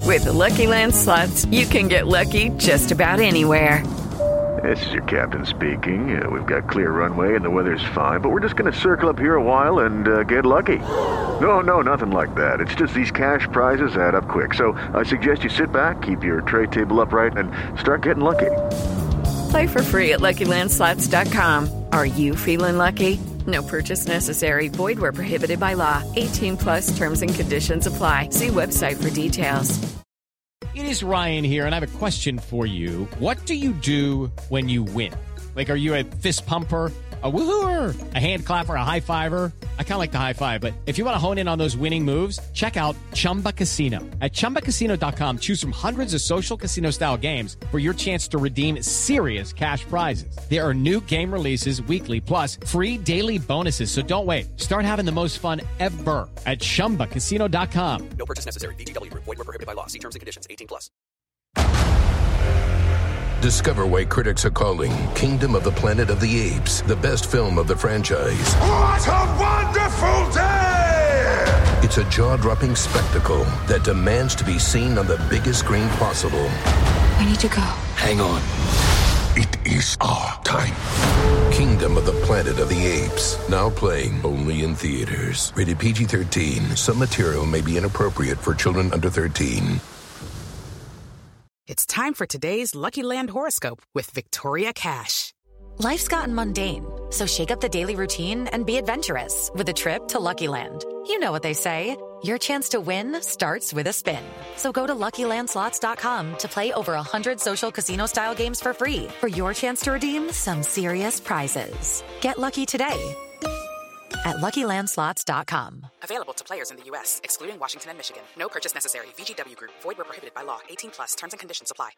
With the Lucky Land Slots, you can get lucky just about anywhere. This is your captain speaking. We've got clear runway and the weather's fine, but we're just going to circle up here a while and get lucky. No, nothing like that. It's just these cash prizes add up quick. So I suggest you sit back, keep your tray table upright, and start getting lucky. Play for free at LuckyLandSlots.com. Are you feeling lucky? No purchase necessary. Void where prohibited by law. 18+ terms and conditions apply. See website for details. It is Ryan here, and I have a question for you. What do you do when you win? Like, are you a fist pumper, a woohooer, a hand clapper, a high fiver? I kind of like the high five, but if you want to hone in on those winning moves, check out Chumba Casino. At ChumbaCasino.com, choose from hundreds of social casino-style games for your chance to redeem serious cash prizes. There are new game releases weekly, plus free daily bonuses. So don't wait. Start having the most fun ever at ChumbaCasino.com. No purchase necessary. VGW. Void where prohibited by law. See terms and conditions. 18+. Discover why critics are calling Kingdom of the Planet of the Apes the best film of the franchise. What a wonderful day! It's a jaw-dropping spectacle that demands to be seen on the biggest screen possible. We need to go. Hang on. It is our time. Kingdom of the Planet of the Apes. Now playing only in theaters. Rated PG-13. Some material may be inappropriate for children under 13. It's time for today's Lucky Land horoscope with Victoria Cash. Life's gotten mundane, so shake up the daily routine and be adventurous with a trip to Lucky Land. You know what they say, your chance to win starts with a spin. So go to LuckyLandSlots.com to play over 100 social casino-style games for free for your chance to redeem some serious prizes. Get lucky today at LuckyLandSlots.com. Available to players in the U.S., excluding Washington and Michigan. No purchase necessary. VGW Group. Void where prohibited by law. 18+. Terms and conditions apply.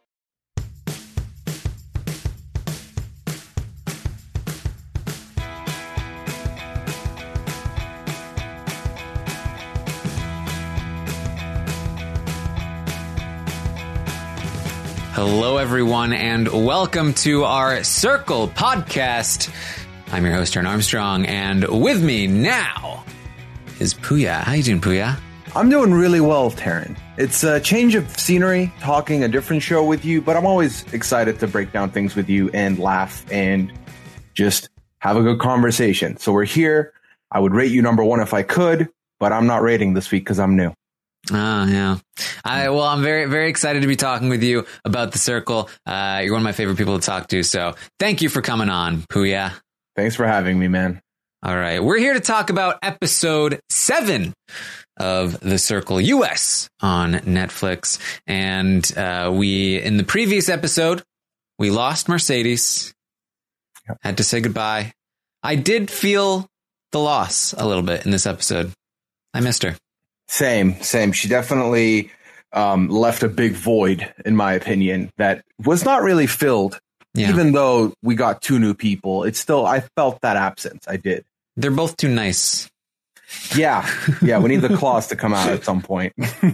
Hello, everyone, and welcome to our Circle podcast. I'm your host, Aaron Armstrong, and with me now is Puya. How you doing, Puya? I'm doing really well, Taryn. It's a change of scenery, talking a different show with you, but I'm always excited to break down things with you and laugh and just have a good conversation. So we're here. I would rate you number one if I could, but I'm not rating this week because I'm new. Yeah. I'm very, very excited to be talking with you about The Circle. You're one of my favorite people to talk to, so thank you for coming on, Puya. Thanks for having me, man. All right. We're here to talk about episode 7 of The Circle US on Netflix. And in the previous episode, we lost Mercedes. Yep. Had to say goodbye. I did feel the loss a little bit in this episode. I missed her. Same. She definitely left a big void, in my opinion, that was not really filled. Yeah. Even though we got 2 new people, I felt that absence. I did. They're both too nice. Yeah. We need the claws to come out at some point.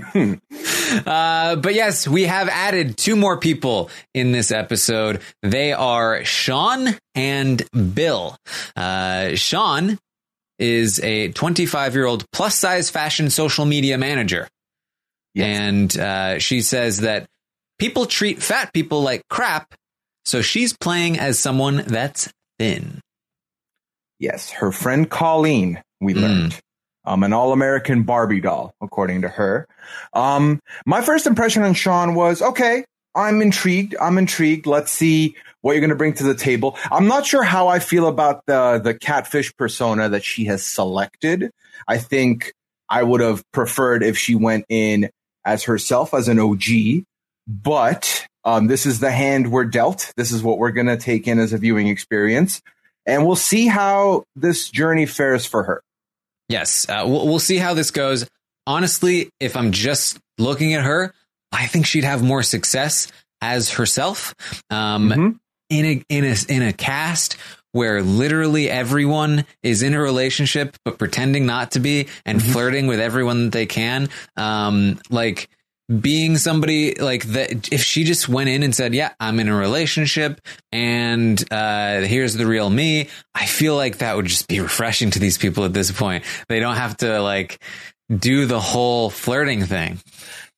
But yes, we have added 2 more people in this episode. They are Sean and Bill. Sean is a 25-year-old plus-size fashion social media manager. Yes. And she says that people treat fat people like crap, so she's playing as someone that's thin. Yes, her friend Colleen, we learned. An all-American Barbie doll, according to her. My first impression on Sean was, okay, I'm intrigued. Let's see what you're going to bring to the table. I'm not sure how I feel about the catfish persona that she has selected. I think I would have preferred if she went in as herself, as an OG. But this is the hand we're dealt. This is what we're going to take in as a viewing experience. And we'll see how this journey fares for her. Yes, we'll see how this goes. Honestly, if I'm just looking at her, I think she'd have more success as herself. In a cast where literally everyone is in a relationship but pretending not to be and flirting with everyone that they can. Like being somebody like that, if she just went in and said, yeah, I'm in a relationship and here's the real me, I feel like that would just be refreshing to these people at this point. They don't have to like do the whole flirting thing.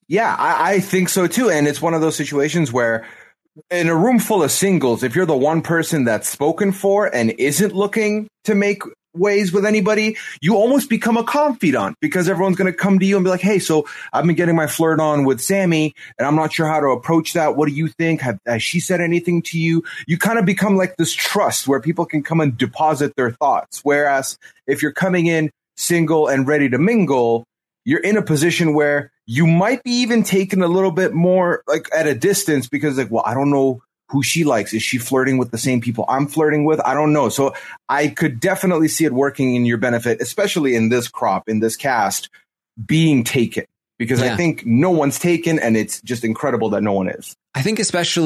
Yeah, I think so too. And it's one of those situations where in a room full of singles, if you're the one person that's spoken for and isn't looking to make ways with anybody, you almost become a confidant because everyone's going to come to you and be like, hey, so I've been getting my flirt on with Sammy and I'm not sure how to approach that. What do you think? Has she said anything to you? You kind of become like this trust where people can come and deposit their thoughts. Whereas if you're coming in single and ready to mingle, you're in a position where you might be even taken a little bit more like at a distance because like, well, I don't know who she likes. Is she flirting with the same people I'm flirting with? I don't know. So I could definitely see it working in your benefit, especially in this crop, in this cast, being taken. Because I think no one's taken, and it's just incredible that no one is. I think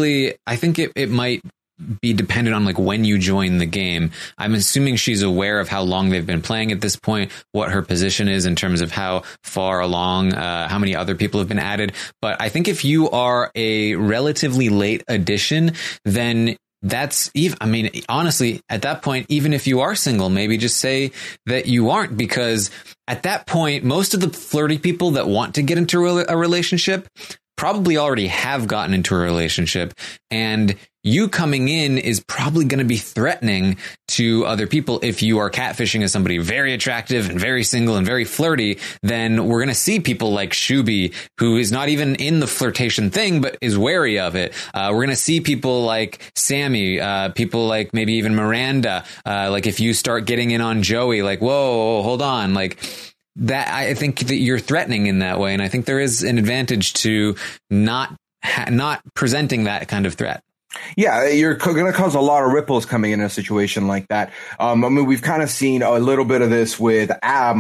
it might be dependent on like when you join the game. I'm assuming she's aware of how long they've been playing at this point, what her position is in terms of how far along, how many other people have been added. But I think if you are a relatively late addition, then that's even, I mean, honestly, at that point, even if you are single, maybe just say that you aren't, because at that point, most of the flirty people that want to get into a relationship probably already have gotten into a relationship, and you coming in is probably going to be threatening to other people. If you are catfishing as somebody very attractive and very single and very flirty, then we're going to see people like Shuby, who is not even in the flirtation thing, but is wary of it. We're going to see people like Sammy, people like maybe even Miranda. Like if you start getting in on Joey, like, whoa, hold on, like that. I think that you're threatening in that way. And I think there is an advantage to not presenting that kind of threat. Yeah, you're going to cause a lot of ripples coming in a situation like that. I mean, we've kind of seen a little bit of this with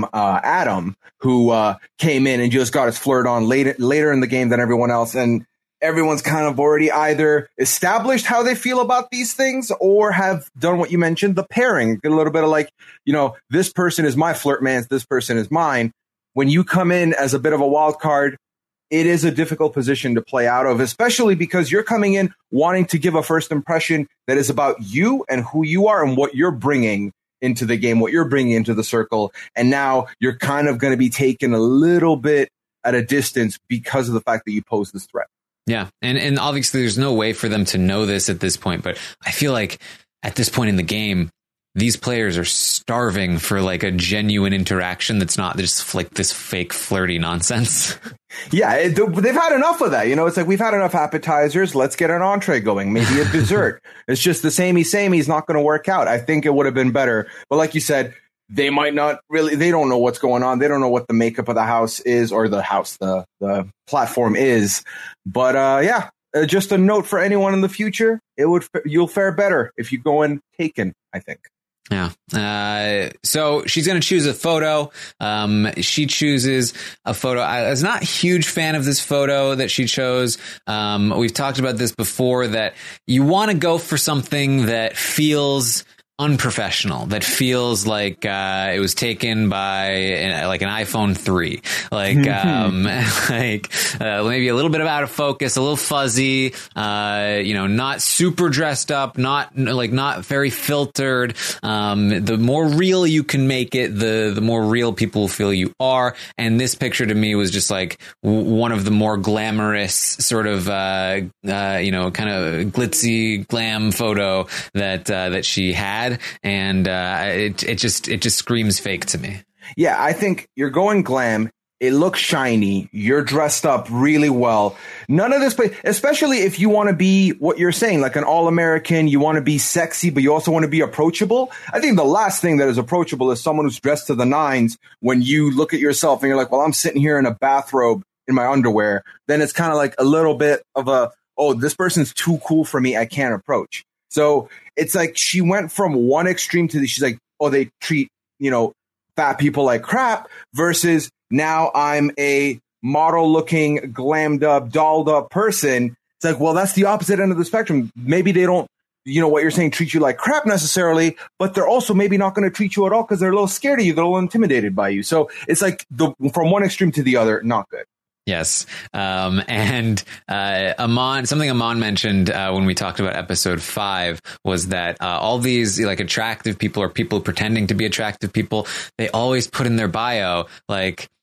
Adam, who came in and just got his flirt on later in the game than everyone else. And everyone's kind of already either established how they feel about these things or have done what you mentioned, the pairing. A little bit of like, you know, this person is my flirt man, this person is mine. When you come in as a bit of a wild card, it is a difficult position to play out of, especially because you're coming in wanting to give a first impression that is about you and who you are and what you're bringing into the game, what you're bringing into the circle. And now you're kind of going to be taken a little bit at a distance because of the fact that you pose this threat. Yeah. And obviously there's no way for them to know this at this point, but I feel like at this point in the game, these players are starving for like a genuine interaction that's not just like this fake flirty nonsense. Yeah, they've had enough of that. You know, it's like we've had enough appetizers. Let's get an entree going, maybe a dessert. It's just the samey is not going to work out. I think it would have been better. But like you said, they might not really, they don't know what's going on. They don't know what the makeup of the house is or the platform is. But yeah, just a note for anyone in the future. You'll fare better if you go in taken, I think. Yeah. So she's going to choose a photo. She chooses a photo. I was not a huge fan of this photo that she chose. We've talked about this before, that you want to go for something that feels unprofessional, that feels like it was taken by like an iPhone 3, like maybe a little bit out of focus, a little fuzzy, not super dressed up, not very filtered. The more real you can make it, the more real people will feel you are. And this picture to me was just like one of the more glamorous sort of kind of glitzy glam photo that she had. And it just screams fake to me. Yeah, I think you're going glam. It looks shiny. You're dressed up really well. None of this, especially if you want to be what you're saying, like an all-American, you want to be sexy, but you also want to be approachable. I think the last thing that is approachable is someone who's dressed to the nines. When you look at yourself and you're like, well, I'm sitting here in a bathrobe in my underwear. Then it's kind of like a little bit of this person's too cool for me. I can't approach. So it's like she went from one extreme to she's like, oh, they treat, fat people like crap, versus now I'm a model looking, glammed up, dolled up person. It's like, well, that's the opposite end of the spectrum. Maybe they don't, what you're saying, treat you like crap necessarily, but they're also maybe not going to treat you at all because they're a little scared of you. They're a little intimidated by you. So it's like from one extreme to the other, not good. Yes. And something Aman mentioned when we talked about episode 5 was that all these like attractive people or people pretending to be attractive people, they always put in their bio like,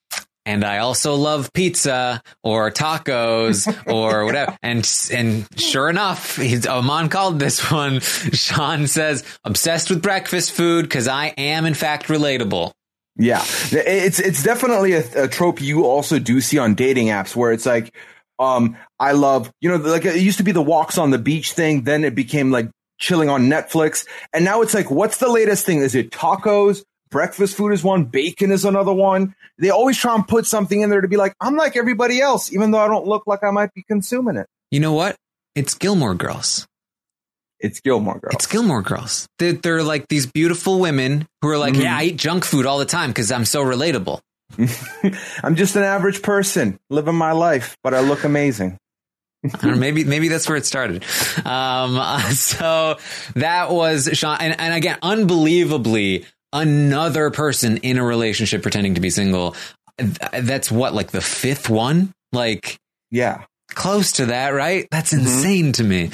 and I also love pizza or tacos or whatever. And sure enough, Aman called this one. Sean says, obsessed with breakfast food because I am, in fact, relatable. Yeah, it's definitely a trope you also do see on dating apps where it's like, I love, like it used to be the walks on the beach thing. Then it became like chilling on Netflix. And now it's like, what's the latest thing? Is it tacos? Breakfast food is one. Bacon is another one. They always try and put something in there to be like, I'm like everybody else, even though I don't look like I might be consuming it. You know what? It's Gilmore Girls. It's Gilmore Girls. It's Gilmore Girls. They're like these beautiful women who are like, yeah, I eat junk food all the time because I'm so relatable. I'm just an average person living my life, but I look amazing. Or maybe that's where it started. So that was Sean. And again, unbelievably, another person in a relationship pretending to be single. That's what, like the fifth one? Like, yeah, close to that, right? That's insane to me.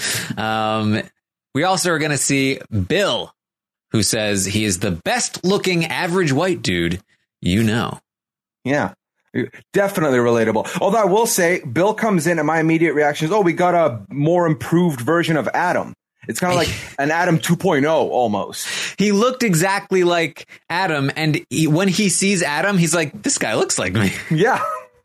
We also are going to see Bill, who says he is the best looking average white dude you know. Yeah, definitely relatable. Although I will say, Bill comes in and my immediate reaction is, oh, we got a more improved version of Adam. It's kind of like an Adam 2.0 almost. He looked exactly like Adam. And when he sees Adam, he's like, this guy looks like me. Yeah.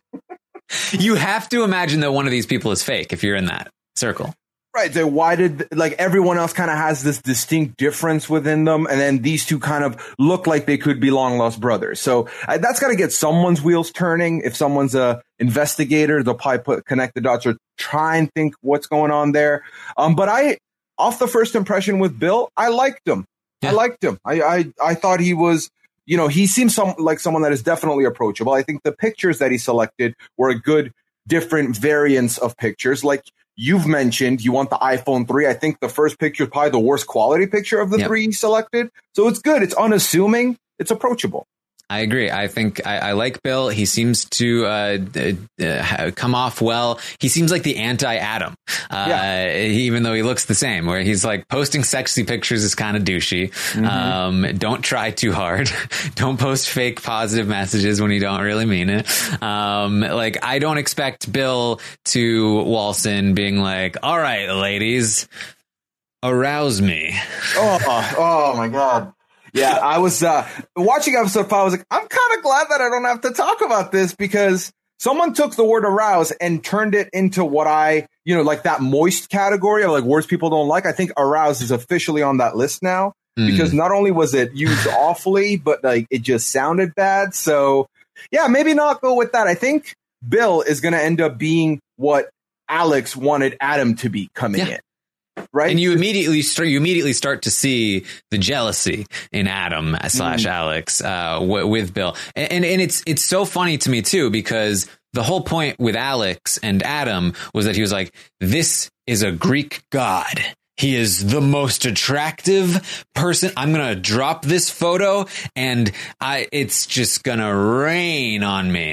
You have to imagine that one of these people is fake if you're in that circle. Right. So why did, like, everyone else kind of has this distinct difference within them. And then these two kind of look like they could be long lost brothers. So that's got to get someone's wheels turning. If someone's a investigator, they'll probably connect the dots or try and think what's going on there. But off the first impression with Bill, I liked him. Yeah. I liked him. I thought he was, he seems like someone that is definitely approachable. I think the pictures that he selected were a good, different variants of pictures. Like you've mentioned, you want the iPhone 3. I think the first picture is probably the worst quality picture of the three he selected. So it's good. It's unassuming. It's approachable. I agree. I think I like Bill. He seems to come off well. He seems like the anti-Adam, even though he looks the same, where he's like posting sexy pictures is kind of douchey. Don't try too hard. Don't post fake positive messages when you don't really mean it. Like, I don't expect Bill to waltz in being like, all right, ladies, arouse me. Oh my God. Yeah, I was watching episode 5. I was like, I'm kind of glad that I don't have to talk about this because someone took the word arouse and turned it into what like that moist category of like words people don't like. I think arouse is officially on that list now because not only was it used awfully, but like it just sounded bad. So yeah, maybe not go with that. I think Bill is going to end up being what Alex wanted Adam to be coming in. Right. And you immediately start to see the jealousy in Adam / Alex with Bill. And it's so funny to me, too, because the whole point with Alex and Adam was that he was like, this is a Greek god. He is the most attractive person. I'm going to drop this photo and it's just going to rain on me.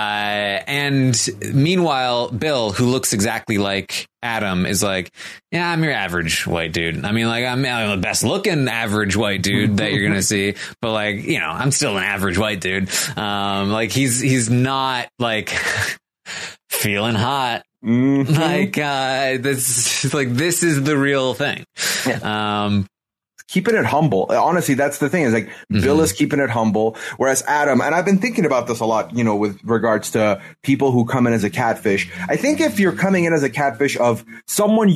And meanwhile, Bill, who looks exactly like Adam, is like, yeah, I'm your average white dude. I mean, like, I'm the best looking average white dude that you're going to see. But like, I'm still an average white dude. Like he's not like feeling hot. Like this is the real thing. Keeping it humble. Honestly, that's the thing is like Bill is keeping it humble, whereas Adam, and I've been thinking about this a lot, with regards to people who come in as a catfish. I think if you're coming in as a catfish of someone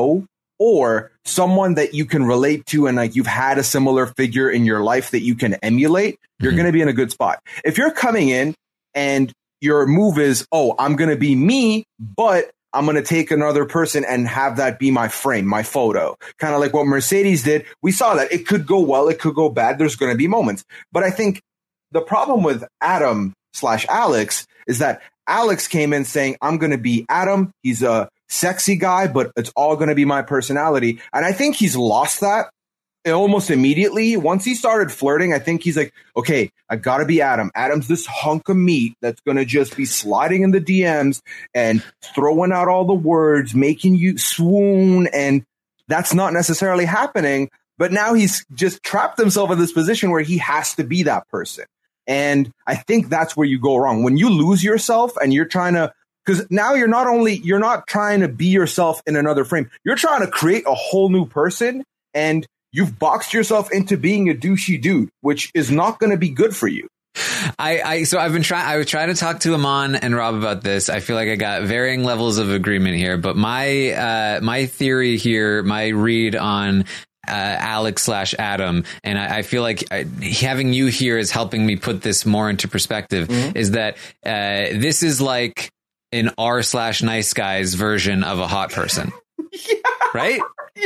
or someone that you can relate to and like you've had a similar figure in your life that you can emulate, you're going to be in a good spot. If you're coming in and your move is, I'm going to be me, but I'm going to take another person and have that be my frame, my photo. Kind of like what Mercedes did. We saw that. It could go well. It could go bad. There's going to be moments. But I think the problem with Adam / Alex is that Alex came in saying, I'm going to be Adam. He's a sexy guy, but it's all going to be my personality. And I think he's lost that almost immediately. Once he started flirting, I think he's like, okay, I gotta be Adam. Adam's this hunk of meat that's gonna just be sliding in the DMs and throwing out all the words, making you swoon, and that's not necessarily happening. But now he's just trapped himself in this position where he has to be that person. And I think that's where you go wrong. When you lose yourself and you're trying to, because now you're not trying to be yourself in another frame. You're trying to create a whole new person, and you've boxed yourself into being a douchey dude, which is not going to be good for you. I was trying to talk to Aman and Rob about this. I feel like I got varying levels of agreement here, but my theory here, my read on Alex/Adam, and I feel like having you here is helping me put this more into perspective, is that this is like an r/nice guys version of a hot person. Yeah. Right?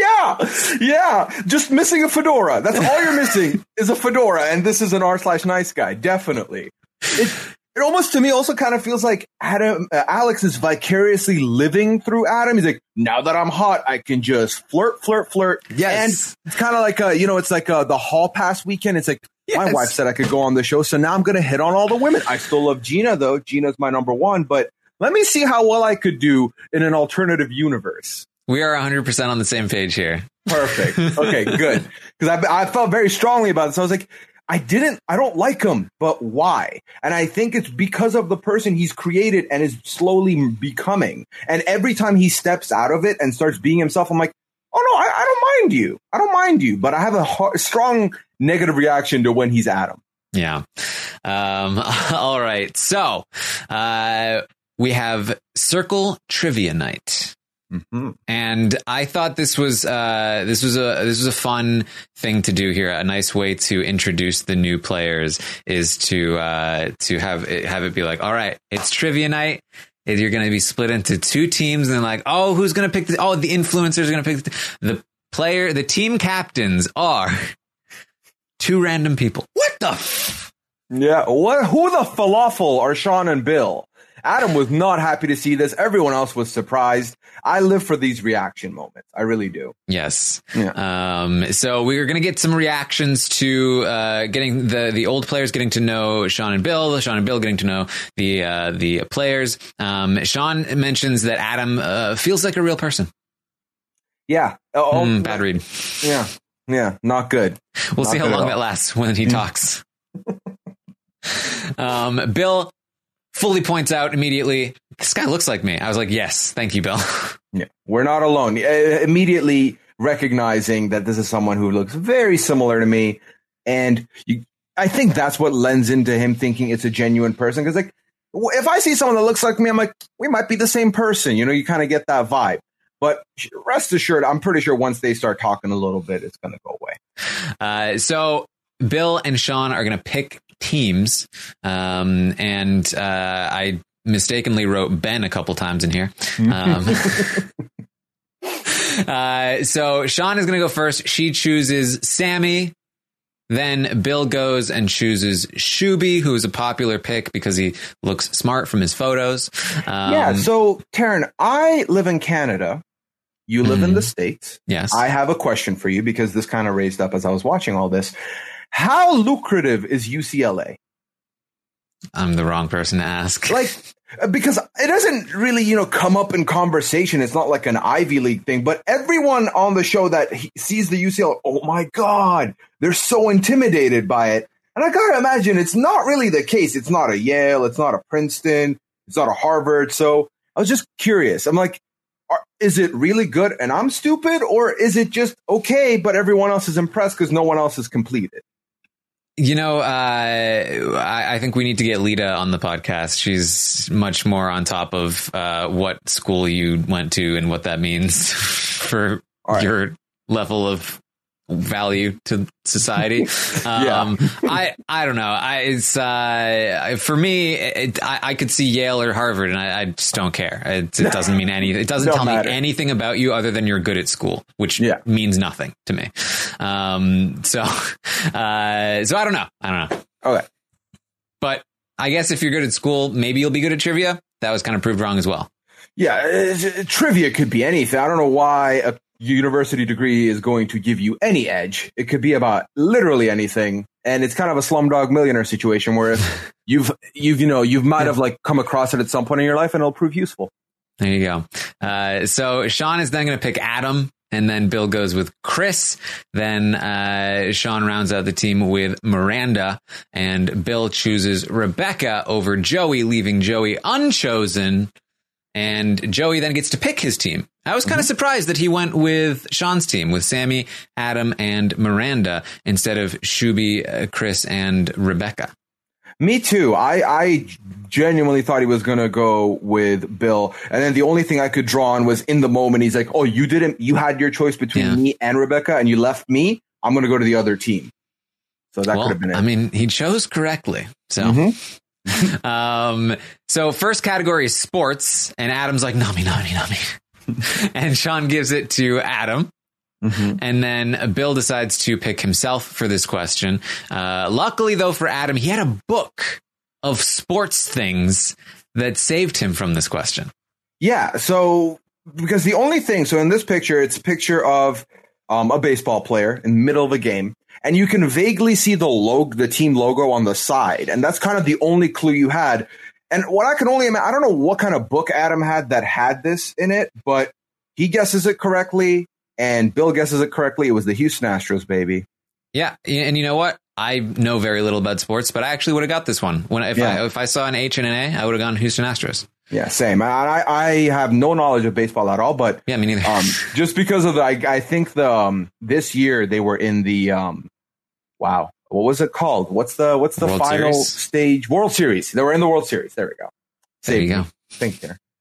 Yeah. Just missing a fedora. That's all you're missing is a fedora. And this is an r/nice guy. Definitely. It almost to me also kind of feels like Alex is vicariously living through Adam. He's like, now that I'm hot, I can just flirt. Yes. And it's kind of like, it's like the hall pass weekend. It's like, my wife said I could go on the show. So now I'm going to hit on all the women. I still love Gina, though. Gina's my number one. But let me see how well I could do in an alternative universe. We are 100% on the same page here. Perfect. Okay, good. Because I felt very strongly about this. I was like, I don't like him, but why? And I think it's because of the person he's created and is slowly becoming. And every time he steps out of it and starts being himself, I'm like, oh no, I don't mind you. I don't mind you. But I have a strong negative reaction to when he's Adam. Yeah. All right. So we have Circle Trivia Night. Mm-hmm. And I thought this was a fun thing to do here. A nice way to introduce the new players is to have it be like, all right, it's trivia night. You're going to be split into two teams, and then like, oh, who's going to pick the influencers are going to pick the team captains are two random people. What the? Yeah. Who the falafel are Sean and Bill? Adam was not happy to see this. Everyone else was surprised. I live for these reaction moments. I really do. Yes. Yeah. So we're going to get some reactions to getting the old players getting to know Sean and Bill getting to know the players. Sean mentions that Adam feels like a real person. Yeah. Bad read. Yeah. Not good. We'll see how long that lasts when he talks. Bill fully points out immediately, this guy looks like me. I was like, yes, thank you, Bill. Yeah, we're not alone. Immediately recognizing that this is someone who looks very similar to me. And I think that's what lends into him thinking it's a genuine person. Because like, if I see someone that looks like me, I'm like, we might be the same person. You kind of get that vibe. But rest assured, I'm pretty sure once they start talking a little bit, it's going to go away. So Bill and Sean are going to pick teams, and I mistakenly wrote Ben a couple times in here. So Sean is going to go first. She chooses Sammy. Then Bill goes and chooses Shuby, who is a popular pick because he looks smart from his photos. So Taryn, I live in Canada. You live in the States. Yes. I have a question for you because this kind of raised up as I was watching all this. How lucrative is UCLA? I'm the wrong person to ask. Because it doesn't really, come up in conversation. It's not like an Ivy League thing, but everyone on the show that sees the UCLA, oh my God, they're so intimidated by it. And I gotta imagine it's not really the case. It's not a Yale. It's not a Princeton. It's not a Harvard. So I was just curious. I'm like, is it really good and I'm stupid, or is it just okay, but everyone else is impressed because no one else has completed? I think we need to get Lita on the podcast. She's much more on top of what school you went to and what that means for your level of value to society. I don't know. It's for me, I could see Yale or Harvard, and I just don't care. It doesn't mean anything. It doesn't tell me anything about you other than you're good at school, which means nothing to me. So I don't know. Okay, but I guess if you're good at school, maybe you'll be good at trivia. That was kind of proved wrong as well. Yeah, trivia could be anything. I don't know why a university degree is going to give you any edge. It could be about literally anything. And it's kind of a Slumdog Millionaire situation where you might have come across it at some point in your life and it'll prove useful. There you go. So Sean is then going to pick Adam. And then Bill goes with Chris. Then Sean rounds out the team with Miranda. And Bill chooses Rebecca over Joey, leaving Joey unchosen. And Joey then gets to pick his team. I was kind of surprised that he went with Sean's team, with Sammy, Adam, and Miranda, instead of Shuby, Chris, and Rebecca. Me too. I genuinely thought he was going to go with Bill. And then the only thing I could draw on was in the moment, he's like, oh, you had your choice between me and Rebecca, and you left me. I'm going to go to the other team. So that could have been it. I mean, he chose correctly. So. So first category is sports, and Adam's like, not me. And Sean gives it to Adam. And then Bill decides to pick himself for this question. Luckily, though, for Adam, he had a book of sports things that saved him from this question. Yeah. So because the only thing, so in this picture, it's a picture of a baseball player in the middle of a game. And you can vaguely see the team logo on the side. And that's kind of the only clue you had. And what I can only imagine, I don't know what kind of book Adam had that had this in it, but he guesses it correctly and Bill guesses it correctly. It was the Houston Astros, baby. Yeah. And you know what? I know very little about sports, but I actually would have got this one. If I saw an H and an A, I would have gone Houston Astros. Yeah, same. I have no knowledge of baseball at all, but yeah, me neither. Just because of I think this year they were in the wow, what was it called? What's the World final Series? Stage? World Series. They were in the World Series. There we go. There you go. Thank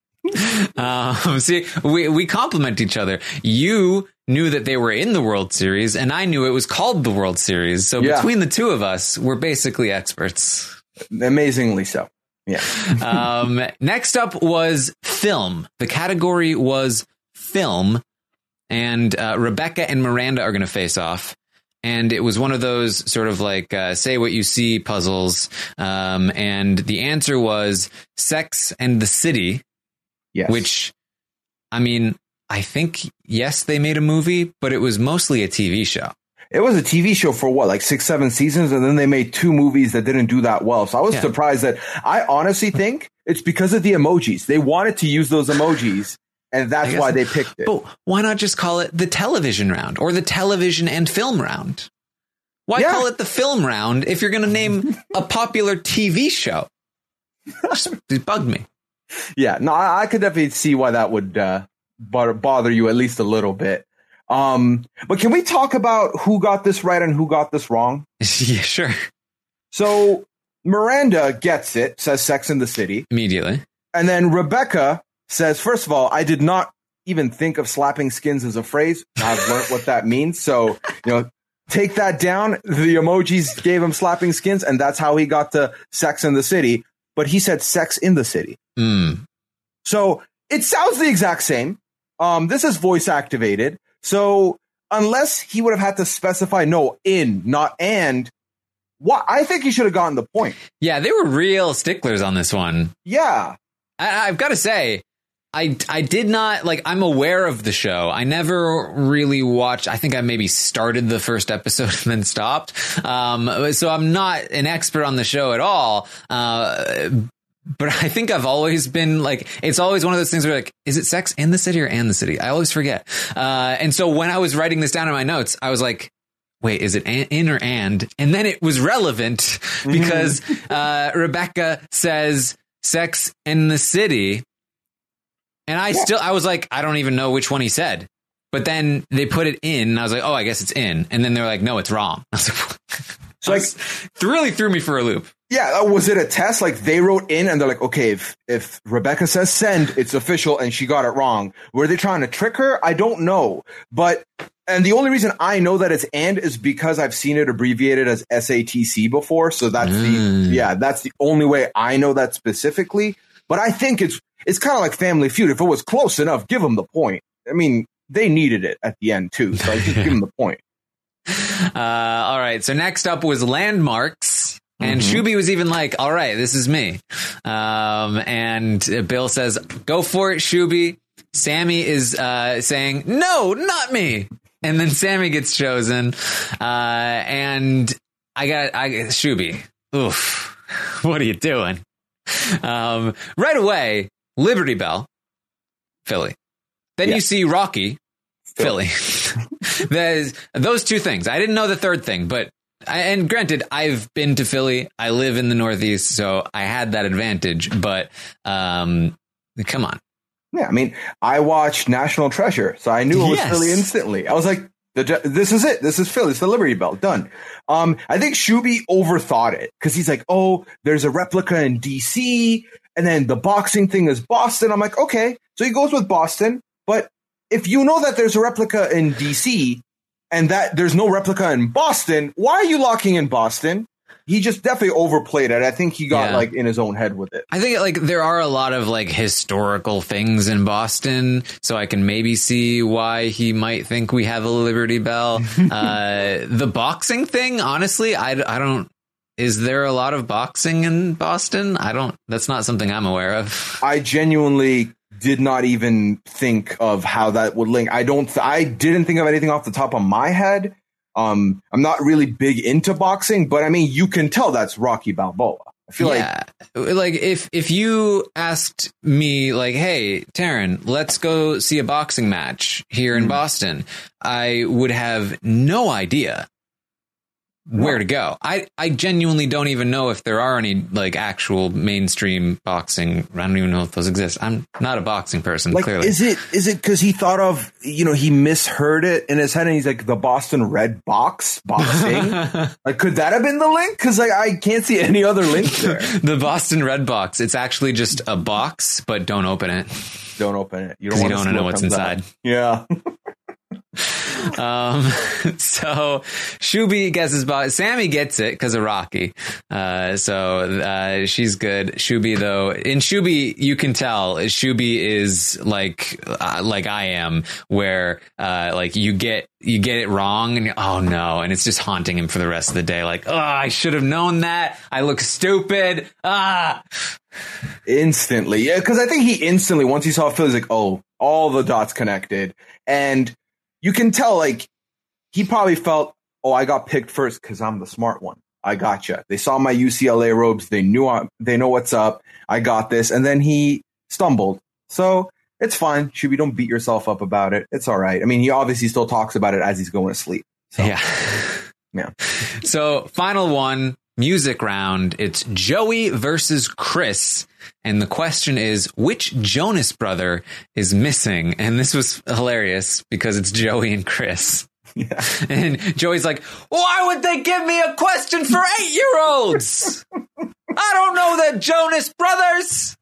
you. See, we complement each other. You knew that they were in the World Series, and I knew it was called the World Series. So between the two of us, we're basically experts. Amazingly so. Yeah. Next up was film. The category was film, and Rebecca and Miranda are going to face off. And it was one of those sort of like say what you see puzzles. And the answer was Sex and the City. Yes. Which, I mean, I think, yes, they made a movie, but it was mostly a TV show. It was a TV show for what, like 6-7 seasons? And then they made 2 movies that didn't do that well. So I was surprised that I honestly think it's because of the emojis. They wanted to use those emojis. And that's why they picked it. But why not just call it the television round or the television and film round? Why call it the film round if you're going to name a popular TV show? It bugged me. Yeah, no, I could definitely see why that would bother you at least a little bit. But can we talk about who got this right and who got this wrong? Yeah, sure. So Miranda gets it, says Sex and the City. Immediately. And then Rebecca says, first of all, I did not even think of slapping skins as a phrase. I've learned what that means. So, take that down. The emojis gave him slapping skins, and that's how he got to Sex and the City. But he said Sex in the City. So it sounds the exact same. This is voice activated. So unless he would have had to specify no, in, not and, I think he should have gotten the point. Yeah, they were real sticklers on this one. Yeah. I've got to say, I did not, I'm aware of the show. I never really watched. I think I maybe started the first episode and then stopped. So I'm not an expert on the show at all. But I think I've always been it's always one of those things where is it Sex in the City or and the City? I always forget. And so when I was writing this down in my notes, I was like, wait, is it in or and? And then it was relevant because Rebecca says Sex in the City. And I was like, I don't even know which one he said. But then they put it in, and I was like, oh, I guess it's in. And then they're like, no, it's wrong. I was like, it really threw me for a loop. Yeah, was it a test? They wrote in, and they're like, okay, if Rebecca says send, it's official, and she got it wrong. Were they trying to trick her? I don't know. And the only reason I know that it's and is because I've seen it abbreviated as SATC before. So that's that's the only way I know that specifically. But I think it's kind of like Family Feud. If it was close enough, give them the point. I mean, they needed it at the end, too. So I just give them the point. All right. So next up was landmarks. And Shuby was even like, all right, this is me. And Bill says, go for it, Shuby. Sammy is saying, no, not me. And then Sammy gets chosen. And I got Shuby. Oof. What are you doing? Right away, Liberty Bell, Philly. Then you see Rocky, Philly. Those two things. I didn't know the third thing, but and granted, I've been to Philly. I live in the Northeast, so I had that advantage. But come on. Yeah, I mean, I watched National Treasure, so I knew it was Philly instantly. I was like, this is it. This is Philly. It's the Liberty Bell. Done. I think Shuby overthought it because he's like, oh, there's a replica in DC, and then the boxing thing is Boston. I'm like, okay. So he goes with Boston. But if you know that there's a replica in DC and that there's no replica in Boston, why are you locking in Boston? He just definitely overplayed it. I think he got like in his own head with it. I think like there are a lot of like historical things in Boston, so I can maybe see why he might think we have a Liberty Bell. The boxing thing, honestly, I don't. Is there a lot of boxing in Boston? That's not something I'm aware of. I genuinely did not even think of how that would link. I didn't think of anything off the top of my head. I'm not really big into boxing, but I mean, you can tell that's Rocky Balboa. I feel like if you asked me like, hey, Taryn, let's go see a boxing match here in Boston, I would have no idea where to go. I genuinely don't even know if there are any like actual mainstream boxing. I don't even know if those exist. I'm not a boxing person. Like, clearly, is it because he thought of, he misheard it in his head and he's like the Boston Red boxing? Like, could that have been the link? Because like I can't see any other link there. The Boston Red box. It's actually just a box, but don't open it. Don't open it. You don't want to know what's inside. Out. Yeah. So Shuby guesses Sammy gets it because of Rocky. So she's good. Shuby though, in Shuby you can tell Shuby is like I am, where like you get it wrong and oh no, and it's just haunting him for the rest of the day. Like, oh, I should have known that. I look stupid. Instantly, yeah, because I think he instantly, once he saw Phil, he's like, oh, all the dots connected, and you can tell, like, he probably felt, oh, I got picked first because I'm the smart one. I gotcha. They saw my UCLA robes. They know what's up. I got this. And then he stumbled. So it's fine. Shuby, don't beat yourself up about it. It's all right. I mean, he obviously still talks about it as he's going to sleep. So, yeah. So final one, music round. It's Joey versus Chris. And the question is, which Jonas brother is missing? And this was hilarious because it's Joey and Chris. Yeah. And Joey's like, why would they give me a question for 8-year-olds? I don't know the Jonas brothers.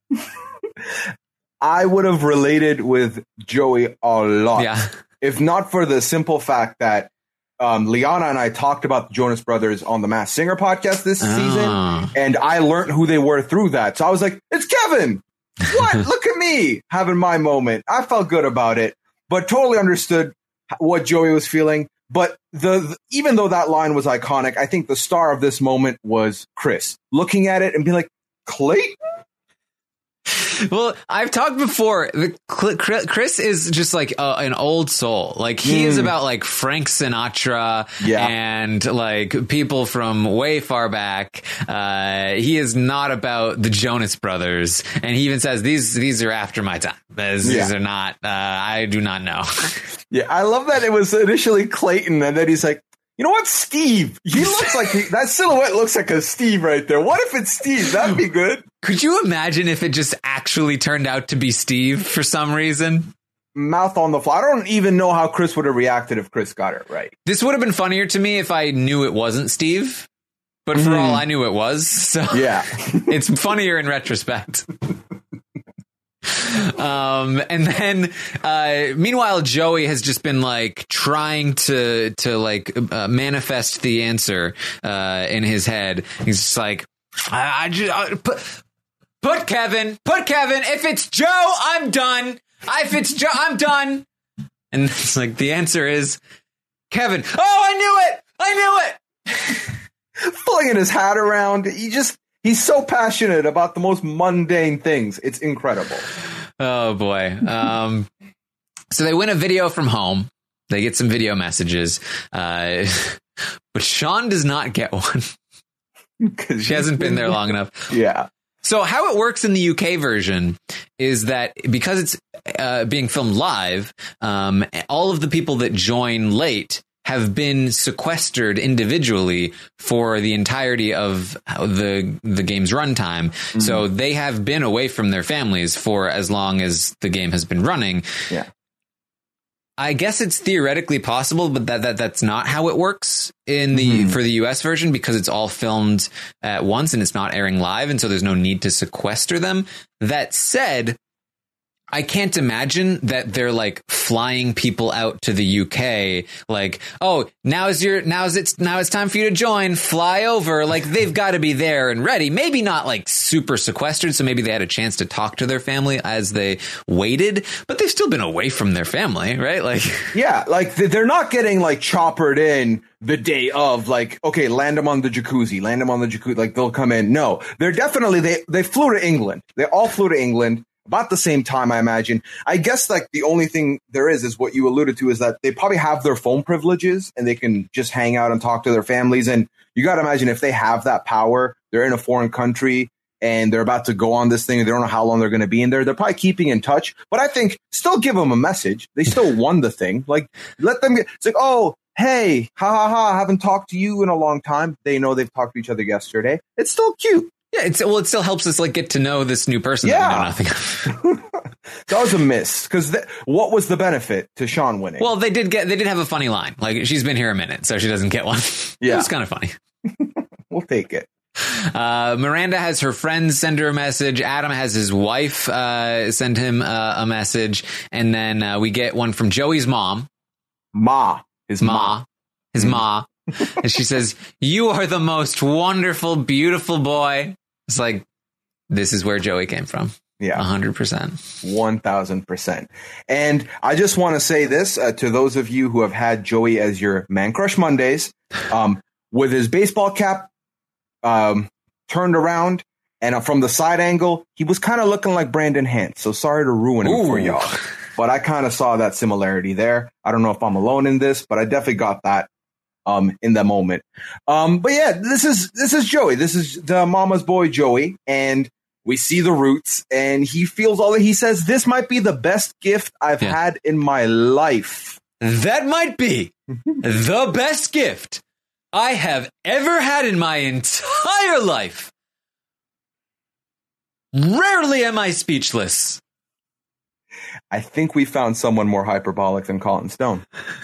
I would have related with Joey a lot. Yeah. If not for the simple fact that Liana and I talked about the Jonas Brothers on the Masked Singer podcast this season, and I learned who they were through that. So I was like, it's Kevin. What? Look at me having my moment. I felt good about it, but totally understood what Joey was feeling. But even though that line was iconic, I think the star of this moment was Chris looking at it and being like, Clayton? Well, I've talked before. Chris is just like an old soul. Like he is about like Frank Sinatra and like people from way far back. He is not about the Jonas Brothers. And he even says these are after my time. These are not. I do not know. Yeah, I love that it was initially Clayton, and then he's like, you know what, Steve? He looks like that silhouette looks like a Steve right there. What if it's Steve? That'd be good. Could you imagine if it just actually turned out to be Steve for some reason? Mouth on the fly. I don't even know how Chris would have reacted if Chris got it right. This would have been funnier to me if I knew it wasn't Steve, but for all I knew it was. So yeah, it's funnier in retrospect. And then, meanwhile, Joey has just been like trying to manifest the answer, in his head. He's just like, put Kevin, if it's Joe, I'm done. If it's Joe, I'm done. And it's like, the answer is Kevin. Oh, I knew it. Flinging his hat around. He's so passionate about the most mundane things. It's incredible. Oh, boy. So they win a video from home. They get some video messages. But Sean does not get one. She hasn't been there long enough. Yeah. So how it works in the UK version is that because it's being filmed live, all of the people that join late have been sequestered individually for the entirety of the game's runtime. Mm-hmm. So they have been away from their families for as long as the game has been running. Yeah. I guess it's theoretically possible, but that's not how it works in the for the US version, because it's all filmed at once and it's not airing live, and so there's no need to sequester them. That said, I can't imagine that they're like flying people out to the UK, like, oh, now it's time for you to join, fly over. Like, they've got to be there and ready. Maybe not like super sequestered, so maybe they had a chance to talk to their family as they waited, but they've still been away from their family, right? Like, yeah, like they're not getting like choppered in the day of, like, okay, land them on the jacuzzi, like they'll come in. No, they're definitely, they flew to England. They all flew to England about the same time, I imagine. I guess like the only thing there is what you alluded to, is that they probably have their phone privileges and they can just hang out and talk to their families. And you got to imagine, if they have that power, they're in a foreign country and they're about to go on this thing and they don't know how long they're going to be in there. They're probably keeping in touch, but I think still give them a message. They still won the thing. Like, let them it's like, oh, hey, I haven't talked to you in a long time. They know they've talked to each other yesterday. It's still cute. Yeah, it still helps us like get to know this new person that we know nothing of. That was a miss, because what was the benefit to Sean winning? Well, they did have a funny line. Like, she's been here a minute, so she doesn't get one. Yeah, it was kind of funny. We'll take it. Miranda has her friends send her a message. Adam has his wife send him a message, and then we get one from Joey's mom. His ma. And she says, "You are the most wonderful, beautiful boy." It's like, this is where Joey came from. Yeah. 100%. 1000%. And I just want to say this to those of you who have had Joey as your Man Crush Mondays, with his baseball cap turned around and from the side angle, he was kind of looking like Brandon Hantz. So sorry to ruin him for y'all. But I kind of saw that similarity there. I don't know if I'm alone in this, but I definitely got that in the moment. But yeah, this is Joey. This is the mama's boy, Joey. And we see the roots, and he feels all that. He says, this might be the best gift I've had in my life. That might be the best gift I have ever had in my entire life. Rarely am I speechless. I think we found someone more hyperbolic than Colin Stone.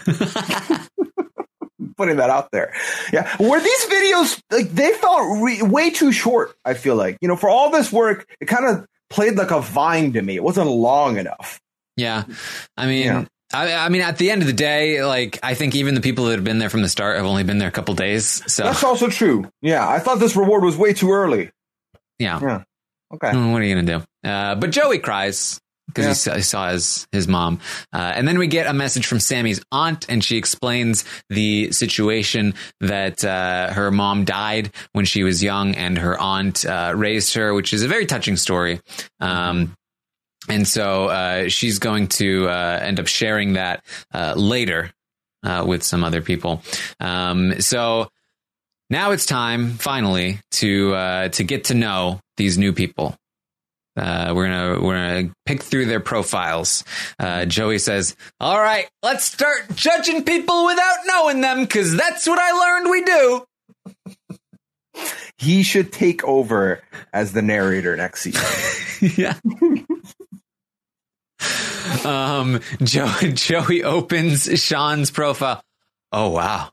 Putting that out there. Yeah. Were these videos, like, they felt way too short, I feel like. You know, for all this work, it kind of played like a Vine to me. It wasn't long enough. Yeah. I mean, I mean, at the end of the day, like, I think even the people that have been there from the start have only been there a couple days. So that's also true. Yeah. I thought this reward was way too early. Yeah. Okay. What are you going to do? But Joey cries because he saw his mom. And then we get a message from Sammy's aunt, and she explains the situation that her mom died when she was young and her aunt raised her, which is a very touching story. And so she's going to end up sharing that later with some other people. So now it's time, finally, to get to know these new people. We're gonna pick through their profiles. Joey says, "All right, let's start judging people without knowing them, because that's what I learned we do." He should take over as the narrator next season. Yeah. Joey opens Sean's profile. Oh wow.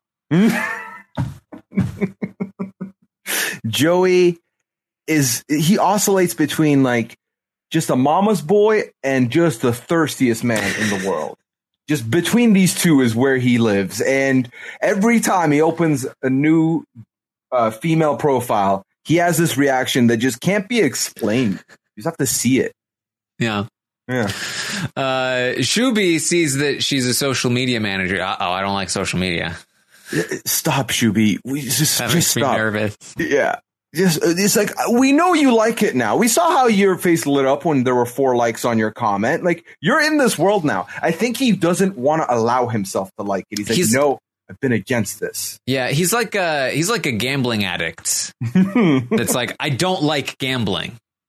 Joey he oscillates between like just a mama's boy and just the thirstiest man in the world. Just between these two is where he lives. And every time he opens a new female profile, he has this reaction that just can't be explained. You just have to see it. Yeah. Yeah. Shuby sees that she's a social media manager. I don't like social media. Stop, Shuby. Just stop. Nervous. Yeah. It's like, we know you like it now. We saw how your face lit up when there were 4 likes on your comment. Like, you're in this world now. I think he doesn't want to allow himself to like it. He's like, no, I've been against this. Yeah, he's like a gambling addict. That's like, I don't like gambling.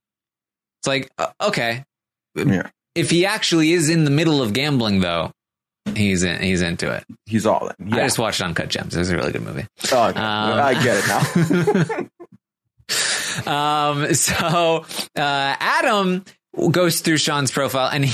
It's like, okay. Yeah. If he actually is in the middle of gambling, though, he's into it. He's all in. Yeah. I just watched Uncut Gems. It was a really good movie. Oh, okay. I get it now. So Adam goes through Sean's profile, and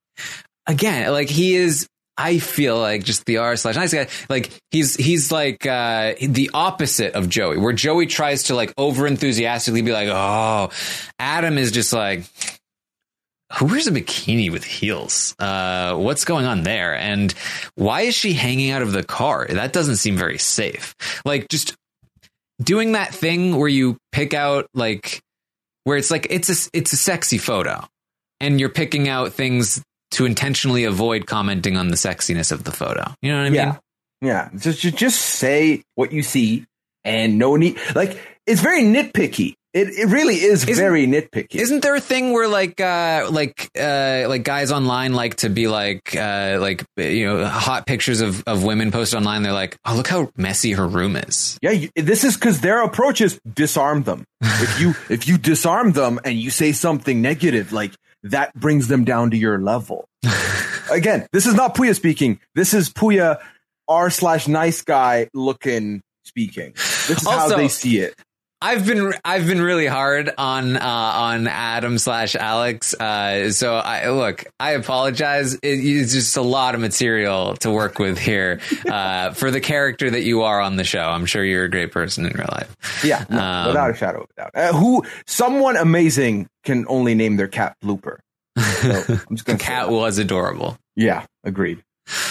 he is, I feel like, just the r/nice guy. Like he's like the opposite of Joey, where Joey tries to like over enthusiastically be like, oh, Adam is just like, who wears a bikini with heels? What's going on there? And why is she hanging out of the car? That doesn't seem very safe. Like, just doing that thing where you pick out, like, where it's like, it's a sexy photo, and you're picking out things to intentionally avoid commenting on the sexiness of the photo. You know what I mean? Yeah. Just say what you see, and no need. Like, it's very nitpicky. It really is very nitpicky. Isn't there a thing where like guys online like to be like hot pictures of women posted online? They're like, oh, look how messy her room is. Yeah, this is because their approach is disarm them. If you disarm them and you say something negative, like, that brings them down to your level. Again, this is not Puya speaking. This is Puya r/nice guy looking speaking. This is how they see it. I've been really hard on Adam/Alex. So I apologize. It's just a lot of material to work with here for the character that you are on the show. I'm sure you're a great person in real life. Yeah, no, without a shadow of a doubt. Someone amazing can only name their cat Blooper. So I'm just the cat was adorable. Yeah, agreed.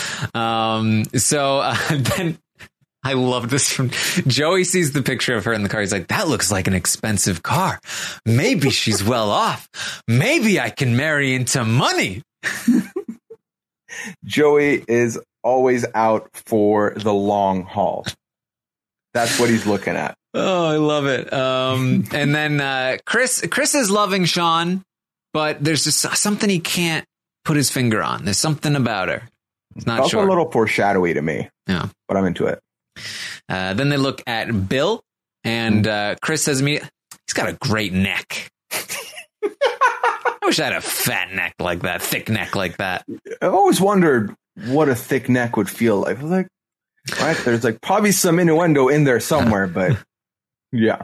Then. I love this. From Joey sees the picture of her in the car. He's like, that looks like an expensive car. Maybe she's well off. Maybe I can marry into money. Joey is always out for the long haul. That's what he's looking at. Oh, I love it. And then Chris is loving Sean, but there's just something he can't put his finger on. There's something about her. It's not sure. Also a little foreshadowy to me. Yeah, but I'm into it. Then they look at Bill, and Chris says to me, he's got a great neck. I wish I had a fat neck like that, thick neck like that. I've always wondered what a thick neck would feel like. I was like, right, there's like probably some innuendo in there somewhere, but yeah.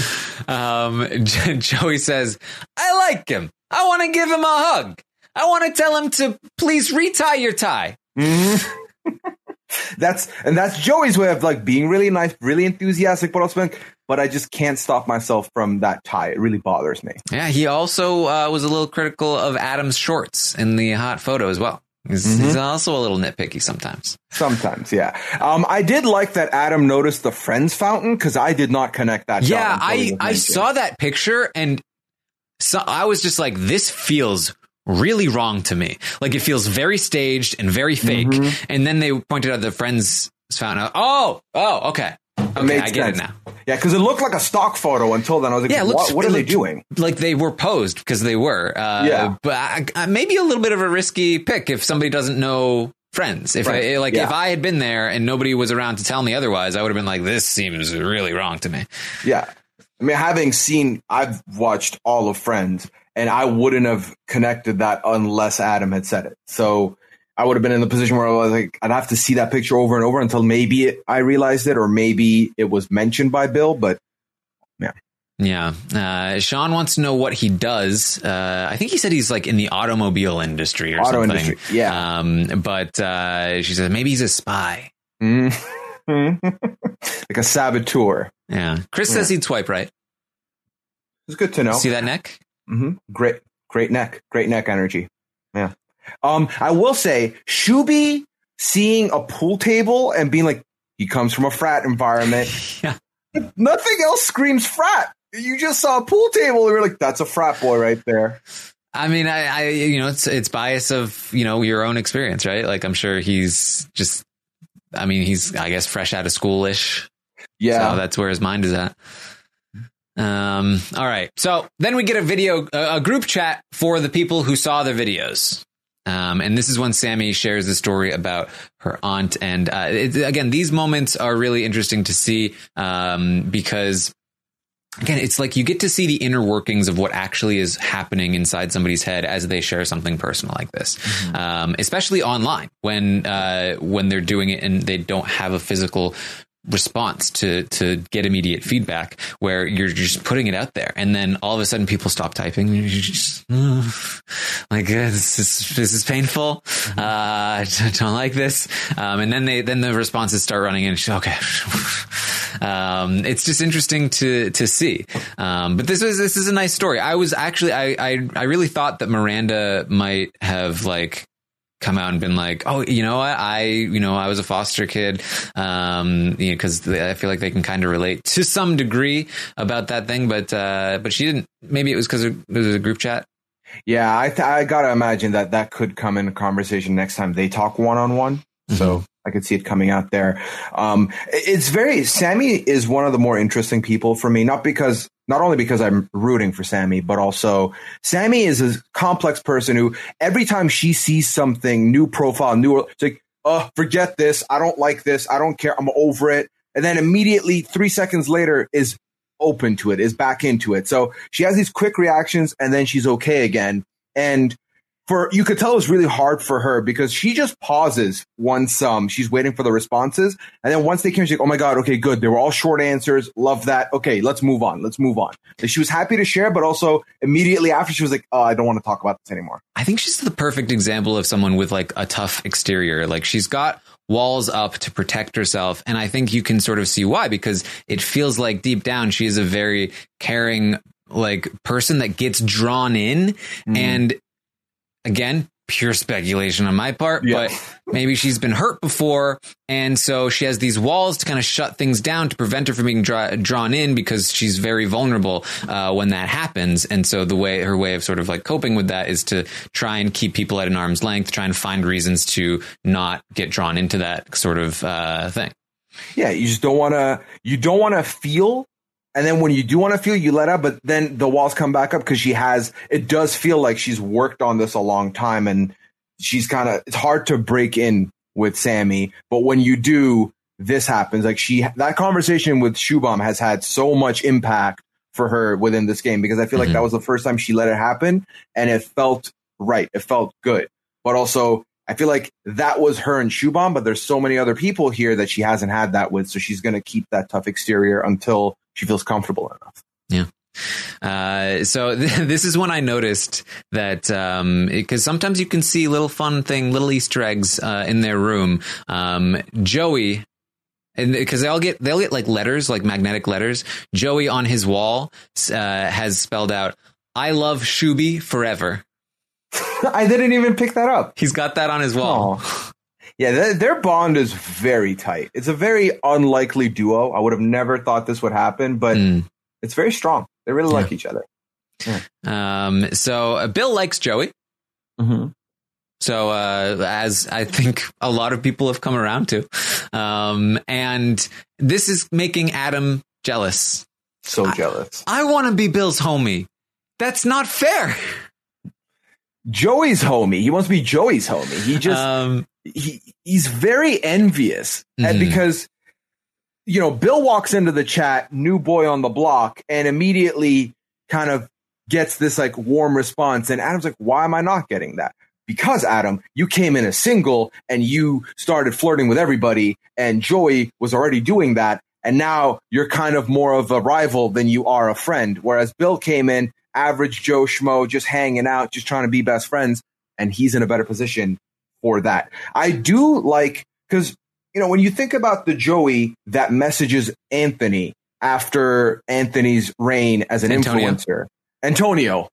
Joey says, I like him. I want to give him a hug. I want to tell him to please retie your tie. Mm-hmm. That's Joey's way of like being really nice, really enthusiastic, but I just can't stop myself from that tie. It really bothers me. Yeah, he also was a little critical of Adam's shorts in the hot photo as well. He's also a little nitpicky sometimes. Sometimes, yeah. I did like that Adam noticed the Friends fountain, because I did not connect that. Yeah, I saw that picture, and so I was just like, this feels really wrong to me. Like, it feels very staged and very fake. And then they pointed out the Friends fountain. Oh, okay. Okay, I get it now. Yeah, because it looked like a stock photo until then. I was like, what are they doing? Like they were posed, because they were. Yeah. But maybe a little bit of a risky pick if somebody doesn't know Friends. If I had been there and nobody was around to tell me otherwise, I would have been like, this seems really wrong to me. Yeah. I mean, I've watched all of Friends, and I wouldn't have connected that unless Adam had said it. So I would have been in the position where I was like, I'd have to see that picture over and over until maybe I realized it, or maybe it was mentioned by Bill. But yeah. Yeah. Sean wants to know what he does. I think he said he's like in the automobile industry or something. Industry. Yeah. But she says maybe he's a spy. Like a saboteur. Yeah. Chris says he'd swipe right. It's good to know. See that neck? Mm-hmm. Great neck energy. Yeah. I will say, Shuby seeing a pool table and being like, he comes from a frat environment. Yeah. Nothing else screams frat. You just saw a pool table and you're like, that's a frat boy right there. I mean, I it's bias of, your own experience, right? Like, I'm sure he's just, he's, I guess, fresh out of school-ish. Yeah. So that's where his mind is at. All right. So then we get a group chat for the people who saw the videos. And this is when Sammy shares the story about her aunt. And again, these moments are really interesting to see because again, it's like you get to see the inner workings of what actually is happening inside somebody's head as they share something personal like this, especially online when they're doing it and they don't have a physical response to get immediate feedback, where you're just putting it out there, and then all of a sudden people stop typing. And you're just like, this is painful. I don't like this. And then the responses start running in. Okay. It's just interesting to see. But this is a nice story. I was actually, I really thought that Miranda might have like come out and been like, oh, you know what? I was a foster kid. Cause I feel like they can kind of relate to some degree about that thing, but she didn't. Maybe it was because it was a group chat. Yeah. I gotta imagine that could come in a conversation next time they talk one-on-one. So I could see it coming out there. Sammy is one of the more interesting people for me, not only because I'm rooting for Sammy, but also Sammy is a complex person who every time she sees something, new profile, it's like, forget this. I don't like this. I don't care. I'm over it. And then immediately 3 seconds later is open to it, is back into it. So she has these quick reactions and then she's okay again. And you could tell it was really hard for her because she just pauses once she's waiting for the responses. And then once they came, she's like, oh my God, okay, good. They were all short answers. Love that. Okay, let's move on. And she was happy to share, but also immediately after she was like, oh, I don't want to talk about this anymore. I think she's the perfect example of someone with like a tough exterior. Like she's got walls up to protect herself. And I think you can sort of see why, because it feels like deep down, she is a very caring, like person that gets drawn in. And again, pure speculation on my part, but maybe she's been hurt before. And so she has these walls to kind of shut things down to prevent her from being drawn in, because she's very vulnerable when that happens. And so her way of sort of like coping with that is to try and keep people at an arm's length, try and find reasons to not get drawn into that sort of thing. Yeah. You just don't want to feel. And then when you do want to feel, you let up, but then the walls come back up because it does feel like she's worked on this a long time, and it's hard to break in with Sammy. But when you do, this happens. Like that conversation with Shubham has had so much impact for her within this game, because I feel like that was the first time she let it happen and it felt right. It felt good. But also I feel like that was her and Shubham, but there's so many other people here that she hasn't had that with. So she's going to keep that tough exterior until she feels comfortable enough. Yeah. So this is when I noticed that, because sometimes you can see little Easter eggs in their room. Joey, and because they'll get like letters, like magnetic letters. Joey on his wall has spelled out, "I love Shuby forever." I didn't even pick that up. He's got that on his wall. Oh. Yeah, their bond is very tight. It's a very unlikely duo. I would have never thought this would happen, but it's very strong. They really like each other. Yeah. So Bill likes Joey. So as I think a lot of people have come around to. And this is making Adam jealous. So jealous. I want to be Bill's homie. That's not fair. Joey's homie. He wants to be Joey's homie. He just he's very envious, and because Bill walks into the chat, new boy on the block, and immediately kind of gets this like warm response. And Adam's like, "Why am I not getting that?" Because Adam, you came in a single and you started flirting with everybody, and Joey was already doing that, and now you're kind of more of a rival than you are a friend. Whereas Bill came in, average Joe Schmo, just hanging out, just trying to be best friends, and he's in a better position for that. I do like, because, when you think about the Joey that messages Anthony after Anthony's reign as an influencer. Antonio,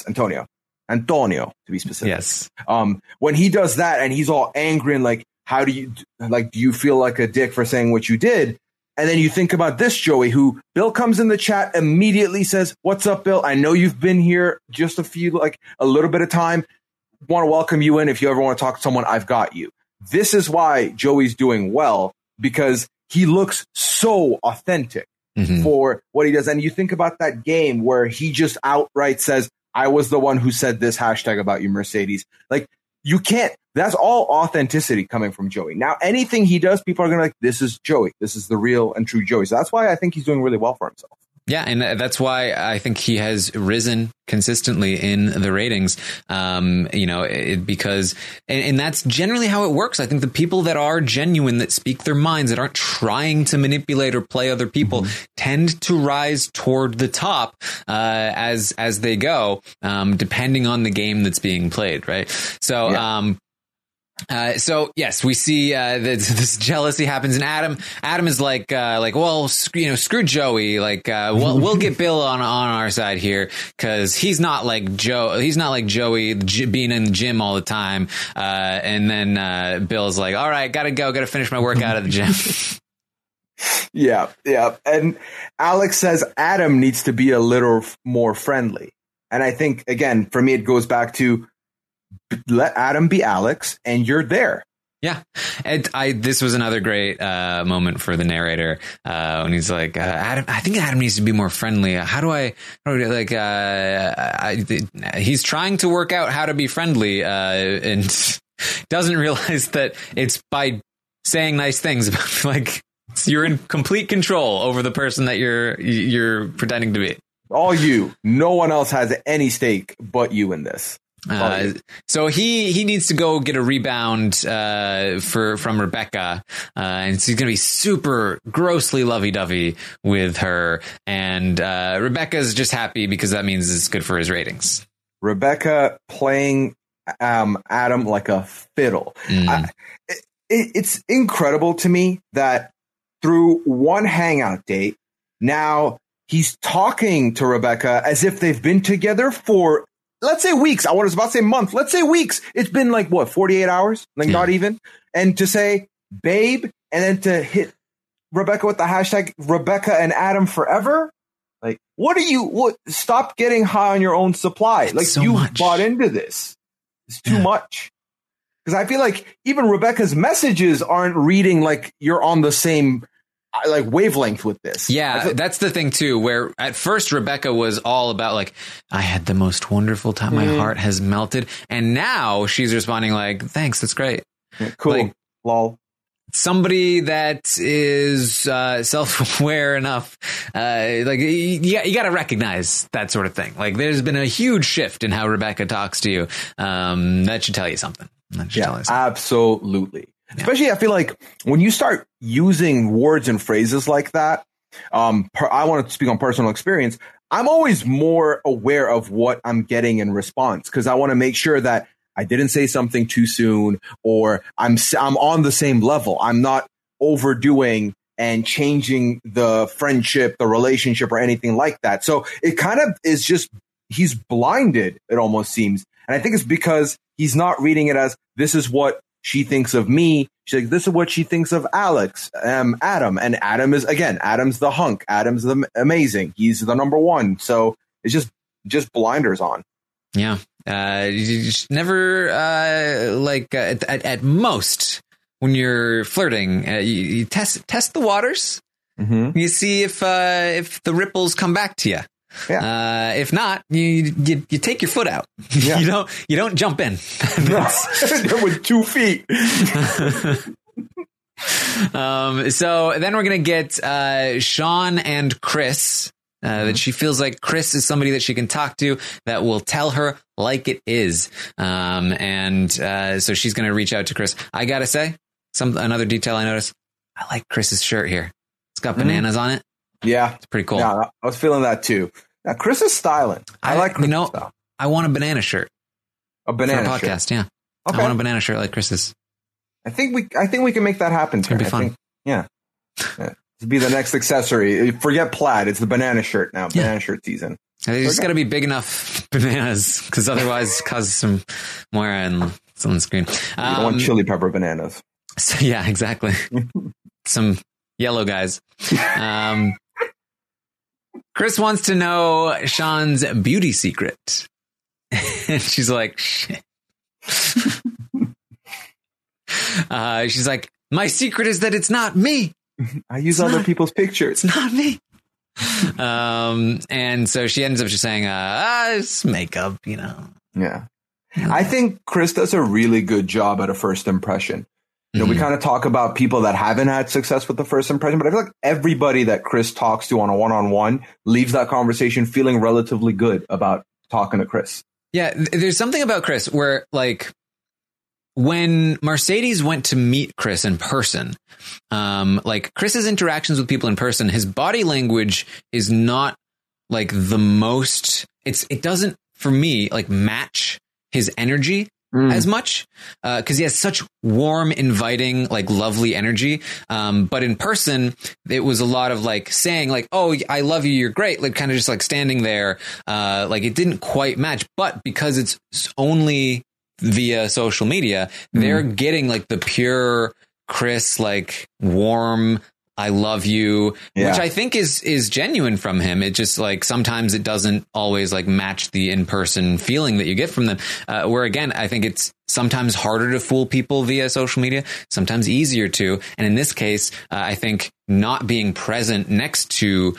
to be specific. Yes. When he does that and he's all angry and like, do you feel like a dick for saying what you did? And then you think about this Joey, who Bill comes in the chat, immediately says, "What's up, Bill? I know you've been here just a little bit of time. Want to welcome you in. If you ever want to talk to someone, I've got you." This is why Joey's doing well, because he looks so authentic for what he does. And you think about that game where he just outright says, "I was the one who said this hashtag about you, Mercedes." Like, you can't. That's all authenticity coming from Joey. Now, anything he does, people are going to like, this is Joey. This is the real and true Joey. So that's why I think he's doing really well for himself. Yeah, and that's why I think he has risen consistently in the ratings, because that's generally how it works. I think the people that are genuine, that speak their minds, that aren't trying to manipulate or play other people, tend to rise toward the top as they go, depending on the game that's being played, right? So, yeah. So yes, we see this jealousy happens, and Adam is like, well, screw Joey. Like, we'll get Bill on our side here because he's not like Joey being in the gym all the time. And then Bill's like, all right, gotta finish my workout at the gym. Yeah. And Alex says Adam needs to be a little more friendly, and I think again for me it goes back to, let Adam be Alex, and you're there. Yeah, and this was another great moment for the narrator when he's like, Adam. I think Adam needs to be more friendly. He's trying to work out how to be friendly, and doesn't realize that it's by saying nice things about, like, you're in complete control over the person that you're pretending to be. All you. No one else has any stake but you in this. So he needs to go get a rebound from Rebecca, and so he's gonna be super grossly lovey-dovey with her, and Rebecca's just happy because that means it's good for his ratings. Rebecca playing Adam like a fiddle. It's incredible to me that through one hangout date, now he's talking to Rebecca as if they've been together for, let's say, weeks. I was about to say month. Let's say weeks. It's been like, 48 hours? Like, not even. And to say, babe, and then to hit Rebecca with the hashtag Rebecca and Adam forever? Like, stop getting high on your own supply. Like, so you bought into this. It's too much. Because I feel like even Rebecca's messages aren't reading like you're on the same wavelength with this. Yeah, that's the thing too, where at first Rebecca was all about like, I had the most wonderful time. My heart has melted. And now she's responding like, thanks, that's great. Yeah, cool. Like, lol. Somebody that is self-aware enough, you got to recognize that sort of thing. Like, there's been a huge shift in how Rebecca talks to you. That should tell you something. Absolutely. Yeah. Especially, I feel like when you start using words and phrases like that, I want to speak on personal experience. I'm always more aware of what I'm getting in response, because I want to make sure that I didn't say something too soon, or I'm on the same level. I'm not overdoing and changing the friendship, the relationship, or anything like that. So it kind of is just, he's blinded, it almost seems. And I think it's because he's not reading it as, this is what she thinks of me. She's like, this is what she thinks of Alex, Adam. And Adam is, again, Adam's the hunk. Adam's the amazing. He's the number one. So it's just blinders on. Yeah. You just never, at most, when you're flirting, you test the waters. Mm-hmm. You see if the ripples come back to you. Yeah. If not, you take your foot out. Yeah. You don't jump in. With 2 feet. So then we're gonna get Sean and Chris. That she feels like Chris is somebody that she can talk to that will tell her like it is. So she's gonna reach out to Chris. I gotta say, another detail I noticed. I like Chris's shirt here. It's got bananas on it. Yeah, it's pretty cool. Yeah, I was feeling that too. Now, Chris is styling. I like Chris' style. I want a banana shirt. A banana for a podcast, shirt. Yeah. Okay. I want a banana shirt like Chris's. I think we can make that happen. It's gonna be fun. Yeah. To be the next accessory. Forget plaid. It's the banana shirt now. Banana shirt season. They just got to be big enough bananas, because otherwise it causes some Moira and on the screen. You don't want chili pepper bananas. So, yeah, exactly. Some yellow guys. Chris wants to know Sean's beauty secret. And she's like, shit. She's like, my secret is that it's not me. I use other people's pictures. It's not me. And so she ends up just saying, it's makeup, Yeah. I think Chris does a really good job at a first impression. You know, we kind of talk about people that haven't had success with the first impression, but I feel like everybody that Chris talks to on a one-on-one leaves that conversation feeling relatively good about talking to Chris. Yeah, there's something about Chris where, like, when Mercedes went to meet Chris in person, like Chris's interactions with people in person, his body language is not like the most, it doesn't, for me, like match his energy as much, because he has such warm, inviting, like lovely energy. But in person, it was a lot of like saying like, oh, I love you, you're great. Like kind of just like standing there. Like it didn't quite match, but because it's only via social media, they're getting like the pure Chris, like warm, I love you, which I think is genuine from him. It just like sometimes it doesn't always like match the in-person feeling that you get from them. Where again, I think it's sometimes harder to fool people via social media, sometimes easier to. And in this case, I think not being present next to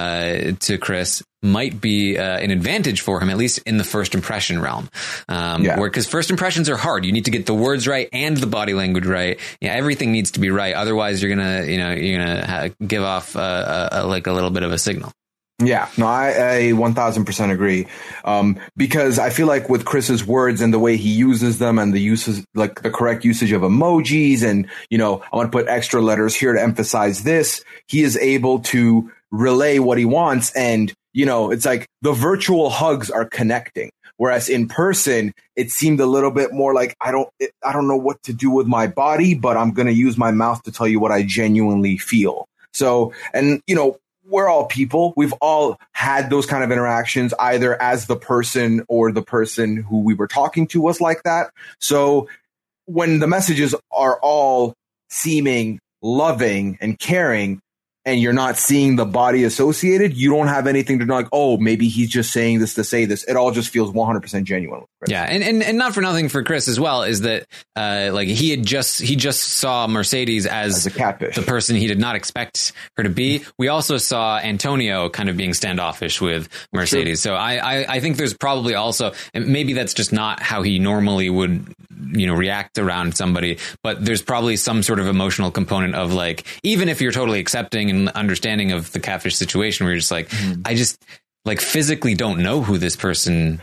Chris might be an advantage for him, at least in the first impression realm. Because first impressions are hard. You need to get the words right and the body language right. Yeah, everything needs to be right. Otherwise, you're gonna give off like a little bit of a signal. Yeah, no, I 1000% agree. Because I feel like with Chris's words and the way he uses them and the uses, like the correct usage of emojis and, you know, I want to put extra letters here to emphasize this, he is able to relay what he wants. And, you know, it's like the virtual hugs are connecting. Whereas in person, it seemed a little bit more like, I don't know what to do with my body, but I'm going to use my mouth to tell you what I genuinely feel. So, and, you know, we're all people. We've all had those kind of interactions, either as the person or the person who we were talking to was like that. So when the messages are all seeming loving and caring, and you're not seeing the body associated, you don't have anything to know, like, oh, maybe he's just saying this to say this. It all just feels 100% genuine. Yeah, and not for nothing for Chris as well is that like he just saw Mercedes as a catfish, the person he did not expect her to be. We also saw Antonio kind of being standoffish with Mercedes. Sure. So I think there's probably also, and maybe that's just not how he normally would, you know, react around somebody, but there's probably some sort of emotional component of like, even if you're totally accepting and understanding of the catfish situation, where you're just like, I just like physically don't know who this person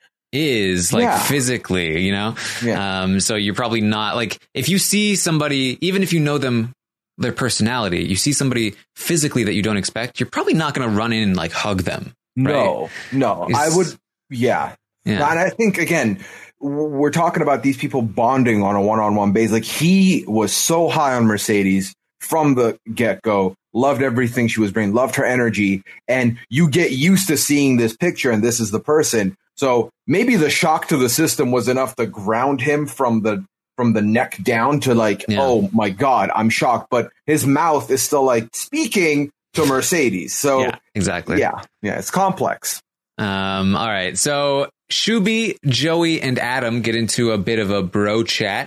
is, like physically, you know? Yeah. So you're probably not like, if you see somebody, even if you know them, their personality, you see somebody physically that you don't expect, you're probably not going to run in and like hug them. Right? No, I would. Yeah. And I think, again, we're talking about these people bonding on a one-on-one basis. Like he was so high on Mercedes from the get-go, loved everything she was bringing, loved her energy. And you get used to seeing this picture and this is the person. So maybe the shock to the system was enough to ground him from the neck down to like, oh my God, I'm shocked. But his mouth is still like speaking to Mercedes. So yeah, exactly. Yeah, it's complex. All right. So Shuby, Joey, and Adam get into a bit of a bro chat,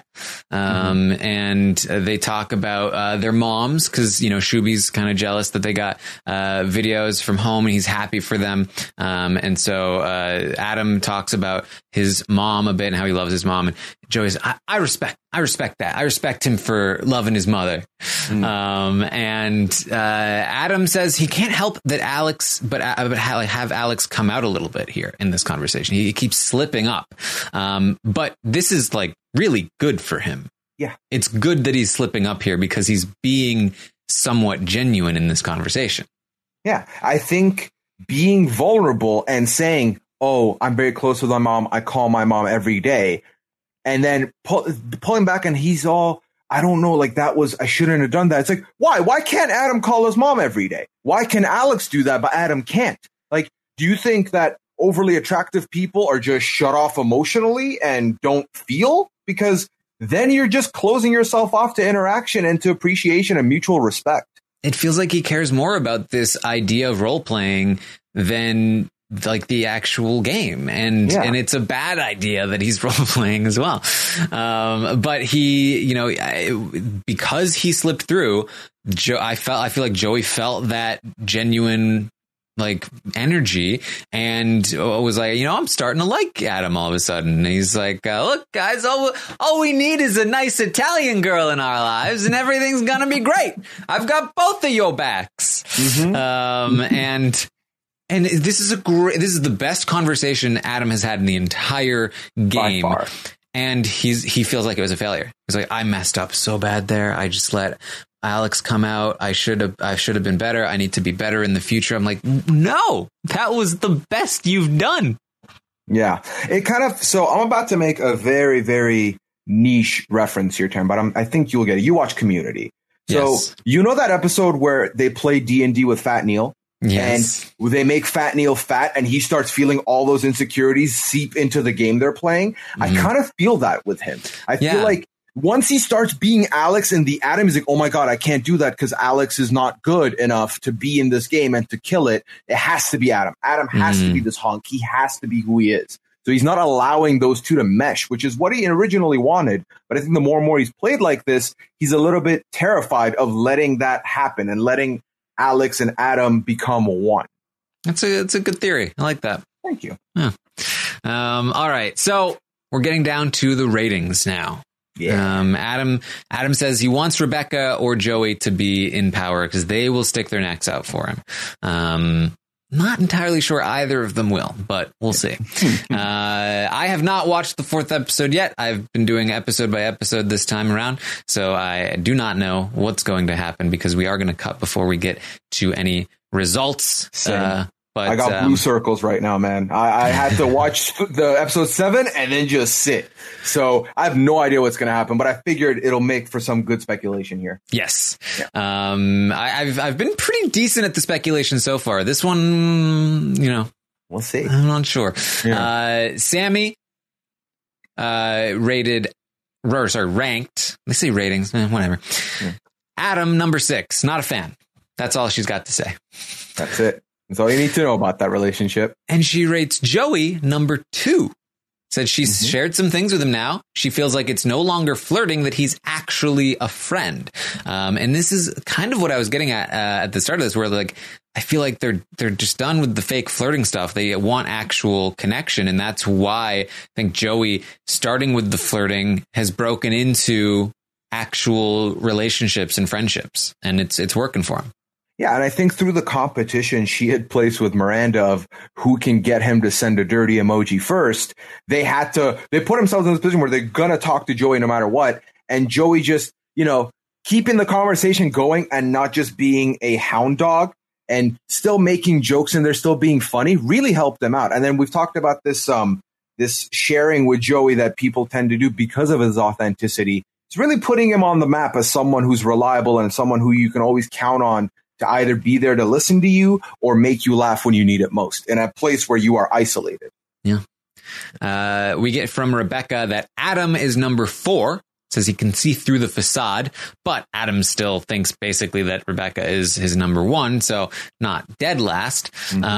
and they talk about their moms because, you know, Shuby's kind of jealous that they got videos from home and he's happy for them. And so Adam talks about his mom a bit and how he loves his mom. And Joey's, I respect that. I respect him for loving his mother. And Adam says he can't help that Alex, but have Alex come out a little bit here in this conversation. He keeps slipping up. But this is like really good for him. Yeah. It's good that he's slipping up here because he's being somewhat genuine in this conversation. Yeah. I think being vulnerable and saying, oh, I'm very close with my mom. I call my mom every day. And then pulling back and he's all, I don't know, like I shouldn't have done that. It's like, why? Why can't Adam call his mom every day? Why can Alex do that, but Adam can't? Like, do you think that overly attractive people are just shut off emotionally and don't feel? Because then you're just closing yourself off to interaction and to appreciation and mutual respect. It feels like he cares more about this idea of role playing than like the actual game. And it's a bad idea that he's role playing as well. But he, you know, because he slipped through, I feel like Joey felt that genuine like energy and was like, I'm starting to like Adam all of a sudden. And he's like, look, guys, all we need is a nice Italian girl in our lives and everything's going to be great. I've got both of your backs. And this is the best conversation Adam has had in the entire game. By far. And he feels like it was a failure. He's like, I messed up so bad there. I just let Alex come out. I should have been better. I need to be better in the future. I'm like, no, that was the best you've done. Yeah, so I'm about to make a very, very niche reference here, Tim, but I think you'll get it. You watch Community. So Yes. You know that episode where they play D&D with Fat Neil? Yes. And they make Fat Neil fat and he starts feeling all those insecurities seep into the game they're playing. I kind of feel that with him. I feel like once he starts being Alex and the Adam is like, oh my God, I can't do that because Alex is not good enough to be in this game and to kill it. It has to be Adam. Adam has to be this hunk. He has to be who he is. So he's not allowing those two to mesh, which is what he originally wanted. But I think the more and more he's played like this, he's a little bit terrified of letting that happen and letting Alex and Adam become one. It's a good theory. I like that. Thank you. Yeah. All right. So we're getting down to the ratings now. Yeah. Adam says he wants Rebecca or Joey to be in power because they will stick their necks out for him. Not entirely sure either of them will, but we'll see. I have not watched the 4th episode yet. I've been doing episode by episode this time around, so I do not know what's going to happen because we are going to cut before we get to any results. But I got blue circles right now, man. I had to watch the episode 7 and then just sit. So I have no idea what's going to happen, but I figured it'll make for some good speculation here. Yes. Yeah. I've been pretty decent at the speculation so far. This one, we'll see. I'm not sure. Yeah. Sammy, ranked. They say ratings, whatever. Yeah. Adam, number 6, not a fan. That's all she's got to say. That's it. That's all you need to know about that relationship. And she rates Joey number 2. Said she's shared some things with him now. She feels like it's no longer flirting, that he's actually a friend. And this is kind of what I was getting at the start of this, where like, I feel like they're just done with the fake flirting stuff. They want actual connection. And that's why I think Joey, starting with the flirting, has broken into actual relationships and friendships. And it's working for him. Yeah, and I think through the competition she had placed with Miranda of who can get him to send a dirty emoji first, they put themselves in this position where they're going to talk to Joey no matter what. And Joey just, keeping the conversation going and not just being a hound dog and still making jokes and they're still being funny really helped them out. And then we've talked about this sharing with Joey that people tend to do because of his authenticity. It's really putting him on the map as someone who's reliable and someone who you can always count on to either be there to listen to you or make you laugh when you need it most in a place where you are isolated. Yeah. We get from Rebecca that Adam is number 4. Says he can see through the facade, but Adam still thinks basically that Rebecca is his number 1. So not dead last.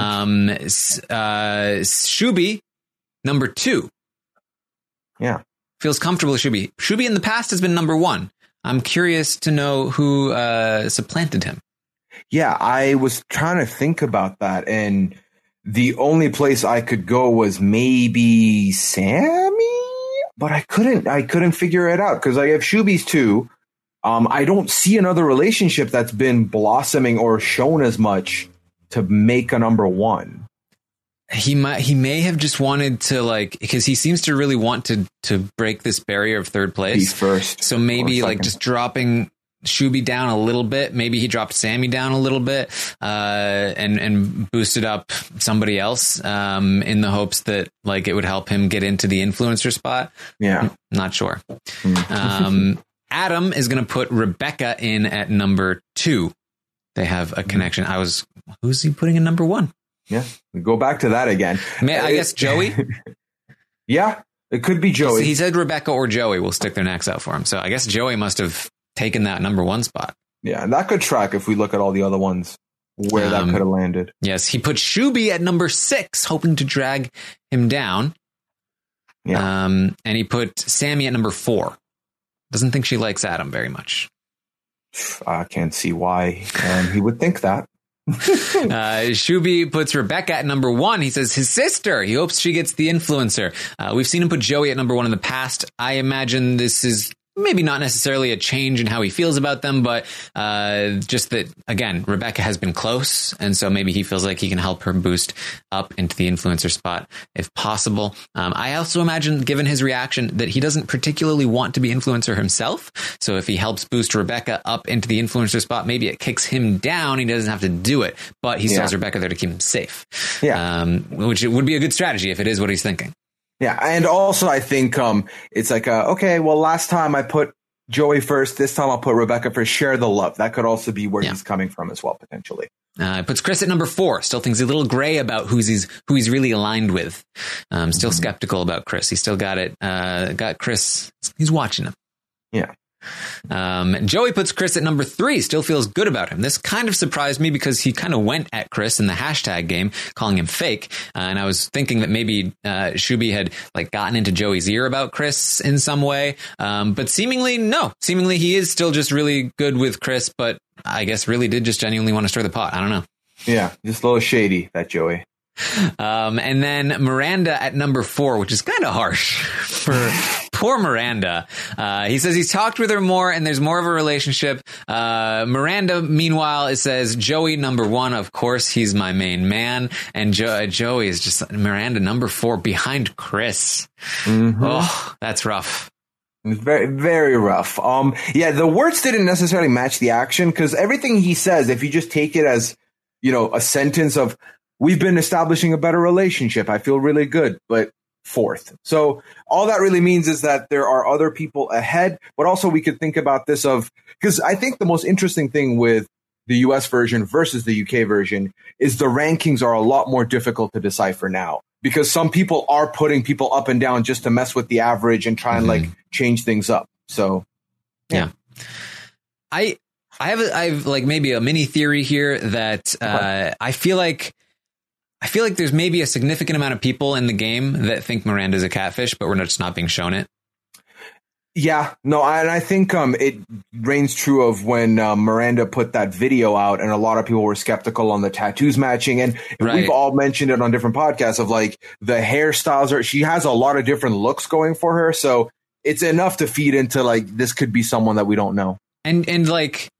Shubi, number 2. Yeah. Feels comfortable with Shubi. Shubi in the past has been number 1. I'm curious to know who supplanted him. Yeah, I was trying to think about that, and the only place I could go was maybe Sammy, but I couldn't figure it out because I have Shubi's 2. I don't see another relationship that's been blossoming or shown as much to make a number 1. He may have just wanted to because he seems to really want to break this barrier of 3rd place. Be first. So maybe just dropping Shubi down a little bit. Maybe he dropped Sammy down a little bit, and boosted up somebody else, in the hopes that it would help him get into the influencer spot. Yeah. Not sure. Adam is going to put Rebecca in at number 2. They have a connection. Who's he putting in number 1? Yeah. We go back to that again. I guess Joey. Yeah, it could be Joey. He said Rebecca or Joey will stick their necks out for him. So I guess Joey must have taken that number 1 spot. Yeah, and that could track if we look at all the other ones where that could have landed. Yes, he put Shubi at number 6, hoping to drag him down. Yeah. And he put Sammy at number 4. Doesn't think she likes Adam very much. I can't see why he would think that. Shuby puts Rebecca at number 1. He says his sister. He hopes she gets the influencer. We've seen him put Joey at number 1 in the past. I imagine this is maybe not necessarily a change in how he feels about them, but just that, again, Rebecca has been close. And so maybe he feels like he can help her boost up into the influencer spot if possible. I also imagine, given his reaction, that he doesn't particularly want to be influencer himself. So if he helps boost Rebecca up into the influencer spot, maybe it kicks him down. He doesn't have to do it, but he still has Rebecca there to keep him safe. Which would be a good strategy if it is what he's thinking. Yeah, and also I think it's like, okay, well, last time I put Joey first, this time I'll put Rebecca first. Share the love. That could also be where he's coming from as well, potentially. Puts Chris at number 4. Still thinks a little gray about who he's really aligned with. Still skeptical about Chris. He's still got it. Got Chris. He's watching him. Yeah. Joey puts Chris at number 3, still feels good about him. This kind of surprised me because he kind of went at Chris in the hashtag game, calling him fake. And I was thinking that maybe Shuby had like gotten into Joey's ear about Chris in some way. But seemingly, no. Seemingly he is still just really good with Chris, but I guess really did just genuinely want to stir the pot. I don't know. Yeah, just a little shady, that Joey. And then Miranda at number 4, which is kind of harsh for poor Miranda. He says he's talked with her more and there's more of a relationship. Miranda, meanwhile, it says Joey number 1. Of course, he's my main man. And Joey is just Miranda number 4 behind Chris. Oh, that's rough. It's very, very rough. The words didn't necessarily match the action because everything he says, if you just take it as, a sentence of, we've been establishing a better relationship. I feel really good, but 4th. So all that really means is that there are other people ahead, but also we could think about this because I think the most interesting thing with the US version versus the UK version is the rankings are a lot more difficult to decipher now because some people are putting people up and down just to mess with the average and try and change things up. So, yeah. I have like maybe a mini theory here that I feel like there's maybe a significant amount of people in the game that think Miranda's a catfish, but we're just not being shown it. Yeah, no, and I think it reigns true of when Miranda put that video out and a lot of people were skeptical on the tattoos matching. And we've all mentioned it on different podcasts of like the hairstyles. She has a lot of different looks going for her. So it's enough to feed into like this could be someone that we don't know. And like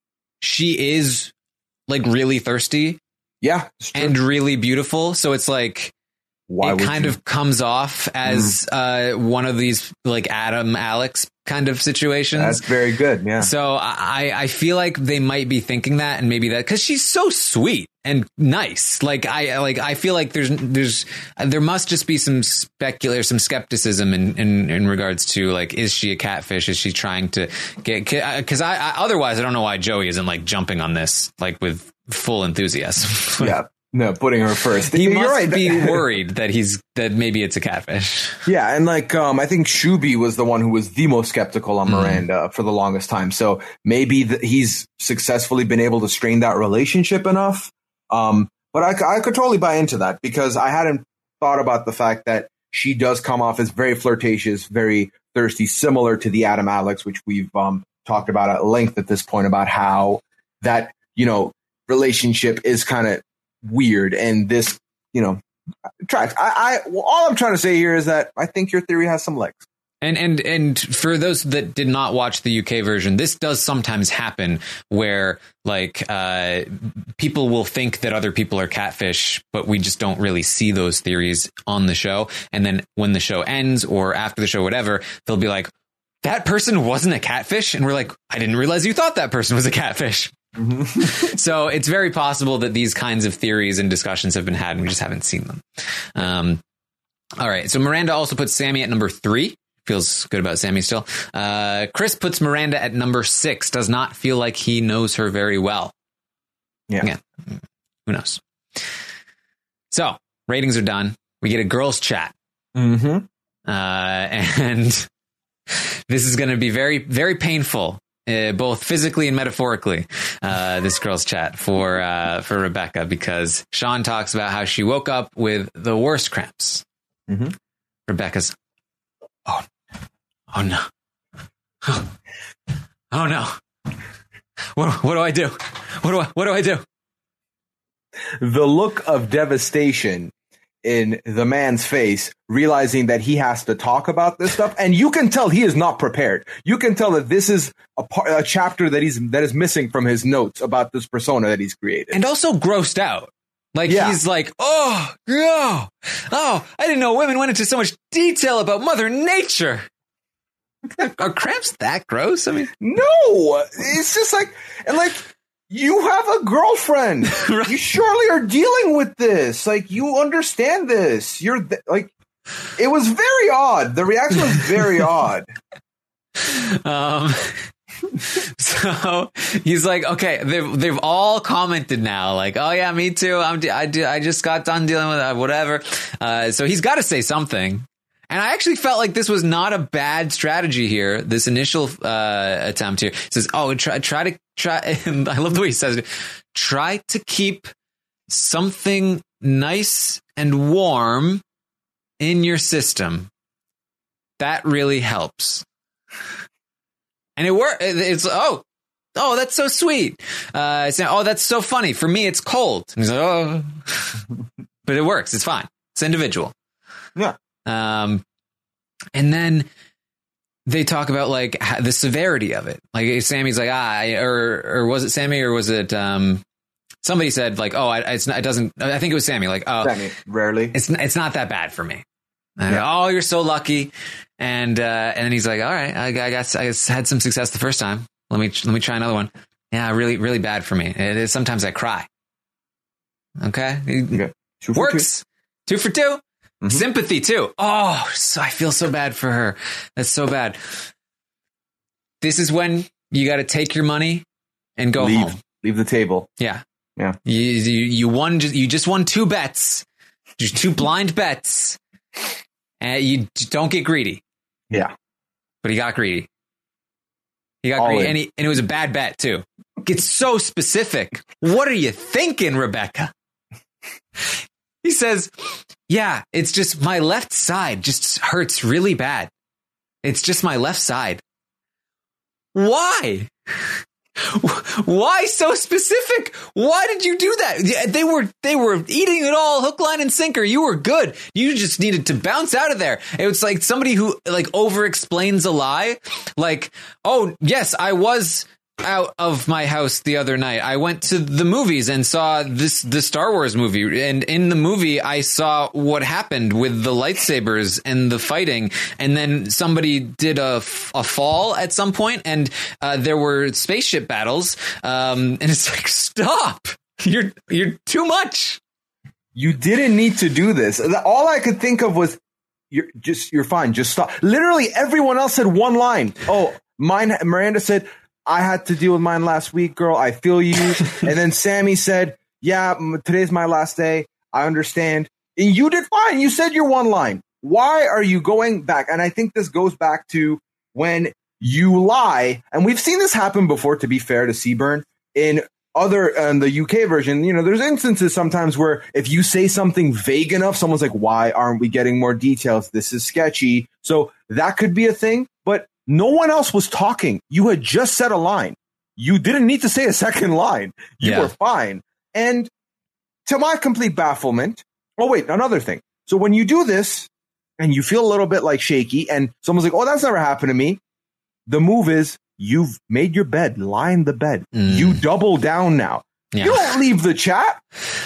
she is like really thirsty. Yeah. And really beautiful. So it's like it kind of comes off as one of these like Adam Alex kind of situations. That's very good. Yeah. So I feel like they might be thinking that, and maybe that because she's so sweet and nice. I feel like there must just be some skepticism in regards to like, is she a catfish? Is she trying to get, because otherwise I don't know why Joey isn't like jumping on this like with full enthusiasm. Yeah. No, putting her first. He must be worried that maybe it's a catfish. Yeah, and like I think Shuby was the one who was the most skeptical on Miranda for the longest time. So maybe he's successfully been able to strain that relationship enough. But I could totally buy into that because I hadn't thought about the fact that she does come off as very flirtatious, very thirsty, similar to the Adam Alex, which we've talked about at length at this point about how that relationship is kind of weird, and this tracks. All I'm trying to say here is that I think your theory has some legs. And for those that did not watch the UK version, this does sometimes happen where like people will think that other people are catfish, but we just don't really see those theories on the show. And then when the show ends or after the show, whatever, they'll be like, that person wasn't a catfish, and we're like, I didn't realize you thought that person was a catfish. So it's very possible that these kinds of theories and discussions have been had and we just haven't seen them. All right. So Miranda also puts Sammy at number 3. Feels good about Sammy still. Chris puts Miranda at number 6. Does not feel like he knows her very well. Yeah. Again, who knows? So ratings are done. We get a girls chat. And this is going to be very, very painful. Both physically and metaphorically, this girl's chat for Rebecca, because Sean talks about how she woke up with the worst cramps. Rebecca's, oh no, oh no, what do I do? What do I do? The look of devastation in the man's face, realizing that he has to talk about this stuff, and you can tell he is not prepared. You can tell that this is a chapter that is missing from his notes about this persona that he's created, and also grossed out. Like he's like, oh, I didn't know women went into so much detail about Mother Nature. Are cramps that gross? I mean, no, it's just like, and like, you have a girlfriend. Right. You surely are dealing with this. Like, you understand this. You're like, it was very odd. The reaction was very odd. So he's like, okay, they've all commented now, like, oh yeah, me too. I just got done dealing with that, whatever. So he's got to say something. And I actually felt like this was not a bad strategy here. This initial attempt here. It says, oh, try to. And I love the way he says it. Try to keep something nice and warm in your system. That really helps. And it worked. It's oh, that's so sweet. It's oh, that's so funny. For me, it's cold. And he's like, oh, but it works. It's fine. It's individual. Yeah. And then they talk about like the severity of it. Like Sammy's like, or was it Sammy or was it, somebody said like, oh, it doesn't, I think it was Sammy. Like, oh, Sammy, rarely. It's not that bad for me. Oh, you're so lucky. And then he's like, all right, I had some success the first time. Let me try another one. Yeah, really, really bad for me. It is, sometimes I cry. Okay. Works. 2 for 2. Mm-hmm. Sympathy too. Oh, so I feel so bad for her. That's so bad. This is when you got to take your money and go home. Leave the table. Yeah. Yeah. You just won 2 bets. Just 2 blind bets. And you don't get greedy. Yeah. But he got greedy. He got greedy. And it was a bad bet too. Get so specific. What are you thinking, Rebecca? He says, yeah, it's just my left side just hurts really bad. It's just my left side. Why? Why so specific? Why did you do that? They were eating it all hook, line, and sinker. You were good. You just needed to bounce out of there. It was like somebody who like over explains a lie. Like, oh yes, I was out of my house the other night. I went to the movies and saw the Star Wars movie. And in the movie, I saw what happened with the lightsabers and the fighting. And then somebody did a fall at some point, and there were spaceship battles. And it's like, stop. You're too much. You didn't need to do this. All I could think of was, you're fine. Just stop. Literally everyone else said one line. Oh, Miranda said, I had to deal with mine last week, girl. I feel you. And then Sammy said, yeah, today's my last day. I understand. And you did fine. You said your one line. Why are you going back? And I think this goes back to when you lie. And we've seen this happen before, to be fair to Seaburn. In the UK version, there's instances sometimes where if you say something vague enough, someone's like, why aren't we getting more details? This is sketchy. So that could be a thing. But no one else was talking. You had just said a line. You didn't need to say a second line. You were fine. And to my complete bafflement, oh, wait, another thing. So when you do this and you feel a little bit like shaky and someone's like, oh, that's never happened to me. The move is you've made your bed, lie in the bed. You double down now. Yeah. You don't leave the chat.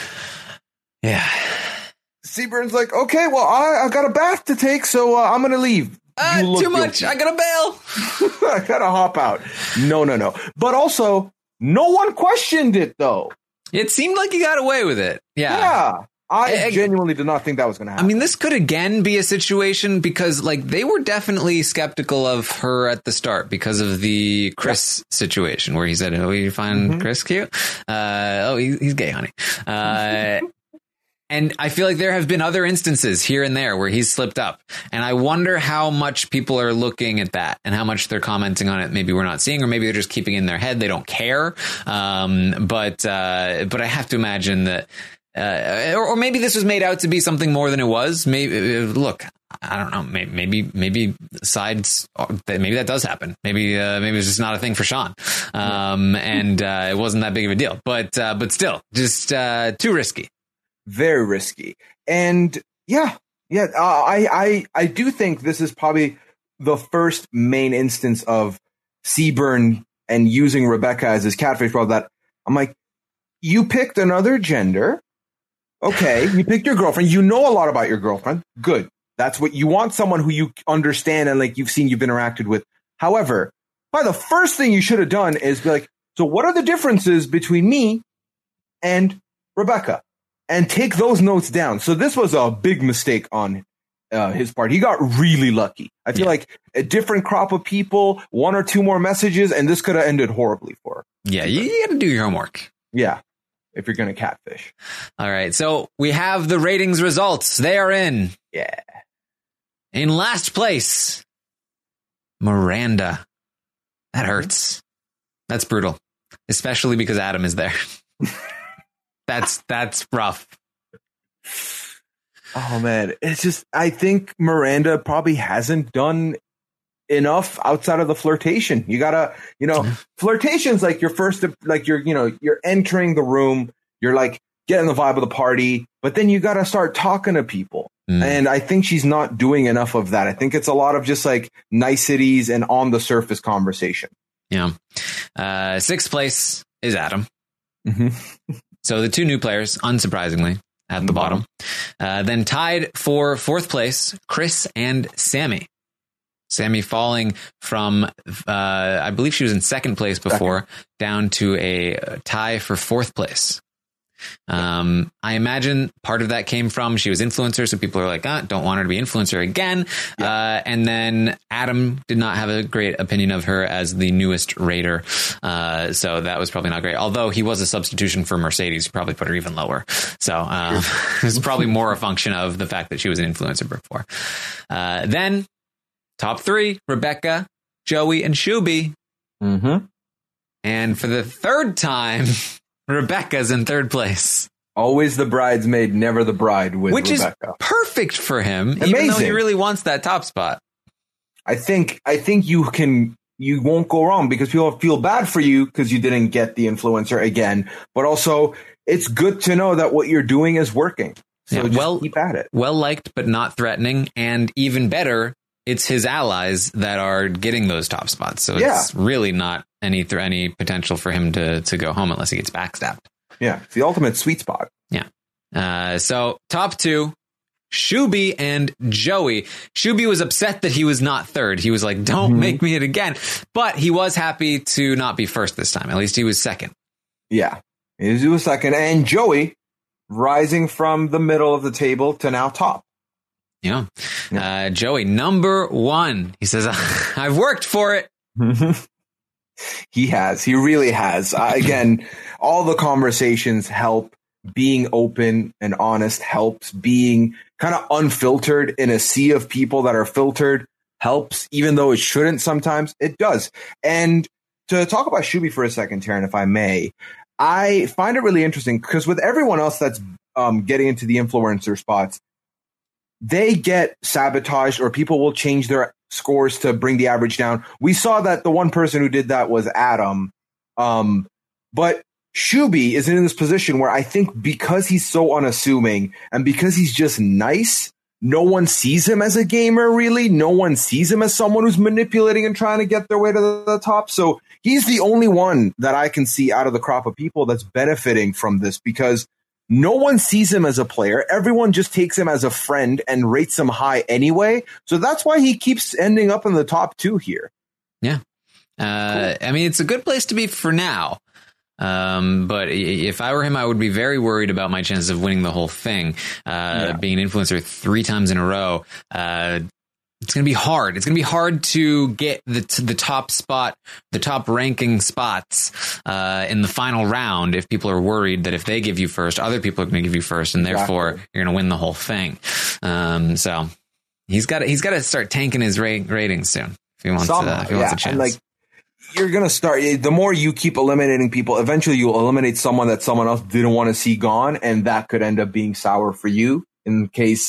Yeah. Seaburn's like, okay, well, I got a bath to take, so I'm going to leave. Too much. Guilty. I gotta bail. I gotta hop out. No. But also, no one questioned it, though. It seemed like he got away with it. Yeah. I genuinely did not think that was going to happen. I mean, this could again be a situation because, like, they were definitely skeptical of her at the start because of the Chris situation where he said, "Oh, you find Chris cute? He's gay, honey." And I feel like there have been other instances here and there where he's slipped up. And I wonder how much people are looking at that and how much they're commenting on it. Maybe we're not seeing, or maybe they're just keeping it in their head. They don't care. But I have to imagine that, or maybe this was made out to be something more than it was. Maybe, look, I don't know. Maybe sides. Maybe that does happen. Maybe it's just not a thing for Sean, and it wasn't that big of a deal. But still, just too risky. Very risky. And I do think this is probably the first main instance of Seaburn and using Rebecca as his catfish role. That I'm like, you picked another gender. Okay, you picked your girlfriend. You know a lot about your girlfriend. Good. That's what you want, someone who you understand and like you've interacted with. However, probably the first thing you should have done is be like, so what are the differences between me and Rebecca? And take those notes down. So this was a big mistake on his part. He got really lucky. I feel like a different crop of people, one or two more messages, and this could have ended horribly for her. Yeah, you got to do your homework. Yeah, if you're going to catfish. All right, so we have the ratings results. They are in. Yeah. In last place, Miranda. That hurts. That's brutal. Especially because Adam is there. That's rough. Oh man, it's just, I think Miranda probably hasn't done enough outside of the flirtation. You gotta, flirtation's like your first, like you're entering the room, you're like getting the vibe of the party, but then you gotta start talking to people. And I think she's not doing enough of that. I think it's a lot of just like niceties and on the surface conversation. Yeah. Sixth place is Adam. Mm-hmm. So the two new players, unsurprisingly, at the bottom. Then tied for fourth place, Chris and Sammy. Sammy falling from, I believe she was in second place before, down to a tie for fourth place. I imagine part of that came from she was influencer, so people are like, don't want her to be influencer again. And then Adam did not have a great opinion of her as the newest raider, so that was probably not great. Although he was a substitution for Mercedes, who probably put her even lower. So it's probably more a function of the fact that she was an influencer before. Then top three: Rebecca, Joey, and Shuby. Mm-hmm. And for the third time, Rebecca's in third place. Always the bridesmaid, never the bride with Rebecca. Which is perfect for him, amazing. Even though he really wants that top spot. I think you won't go wrong because people feel bad for you because you didn't get the influencer again. But also, it's good to know that what you're doing is working. So just keep at it. Well liked, but not threatening. And even better, it's his allies that are getting those top spots. So it's really not any potential for him to go home unless he gets backstabbed. Yeah, it's the ultimate sweet spot. Yeah. So top two, Shuby and Joey. Shuby was upset that he was not third. He was like, don't make me it again. But he was happy to not be first this time. At least he was second. Yeah, he was second. And Joey rising from the middle of the table to now top. Yeah. Joey, number one. He says, I've worked for it. He has. He really has. Again, all the conversations help. Being open and honest helps. Being kind of unfiltered in a sea of people that are filtered helps, even though it shouldn't sometimes. It does. And to talk about Shuby for a second, Taryn, if I may, I find it really interesting because with everyone else that's getting into the influencer spots, they get sabotaged or people will change their scores to bring the average down. We saw that the one person who did that was Adam. But Shuby is in this position where I think because he's so unassuming and because he's just nice, no one sees him as a gamer, really. No one sees him as someone who's manipulating and trying to get their way to the top. So he's the only one that I can see out of the crop of people that's benefiting from this because no one sees him as a player. Everyone just takes him as a friend and rates him high anyway. So that's why he keeps ending up in the top two here. Yeah. Cool. I mean, it's a good place to be for now. But if I were him, I would be very worried about my chances of winning the whole thing. Being an influencer 3 times in a row. It's going to be hard. It's going to be hard to get the top spot, the top ranking spots in the final round if people are worried that if they give you first, other people are going to give you first, and therefore you're going to win the whole thing. So he's got to start tanking his ratings soon if he wants a chance. And like, you're going to start, the more you keep eliminating people, eventually you'll eliminate someone that someone else didn't want to see gone, and that could end up being sour for you in case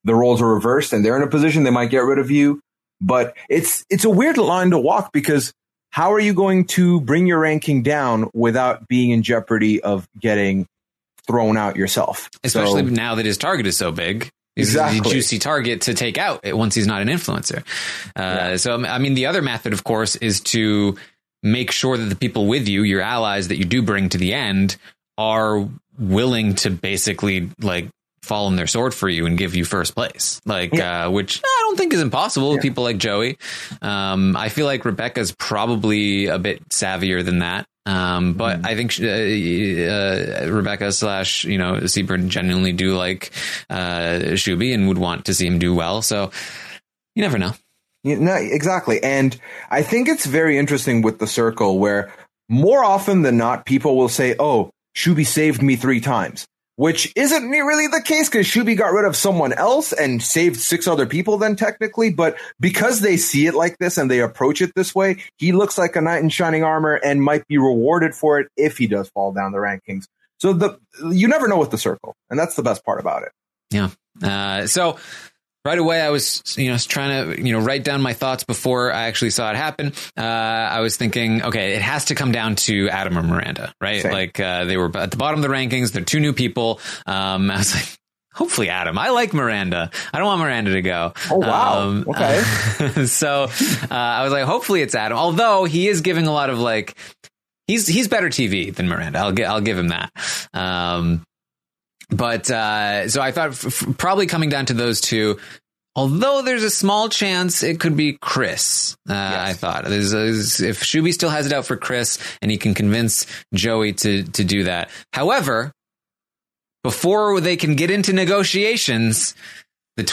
the roles are reversed and they're in a position they might get rid of you. But it's a weird line to walk, because how are you going to bring your ranking down without being in jeopardy of getting thrown out yourself? Especially now that his target is so big. He's a juicy target to take out once he's not an influencer. So, I mean, the other method, of course, is to make sure that the people with you, your allies that you do bring to the end, are willing to basically like fall on their sword for you and give you first place, which I don't think is impossible with people like Joey. I feel like Rebecca's probably a bit savvier than that. But I think Rebecca / Seaburn genuinely do like Shuby and would want to see him do well. So you never know. No, exactly. And I think it's very interesting with the circle, where more often than not, people will say, oh, Shuby saved me 3 times, which isn't really the case, because Shuby got rid of someone else and saved 6 other people then technically. But because they see it like this and they approach it this way, he looks like a knight in shining armor and might be rewarded for it if he does fall down the rankings. So you never know with the circle. And that's the best part about it. Yeah. So right away, I was, trying to, write down my thoughts before I actually saw it happen. I was thinking, okay, it has to come down to Adam or Miranda, right? Same. Like they were at the bottom of the rankings. They're 2 new people. I was like, hopefully Adam. I like Miranda. I don't want Miranda to go. Oh, wow. Okay. So I was like, hopefully it's Adam. Although he is giving a lot of like, he's better TV than Miranda. I'll give him that. But so I thought probably coming down to those 2, although there's a small chance it could be Chris. Yes. I thought if Shuby still has it out for Chris and he can convince Joey to do that. However, before they can get into negotiations, the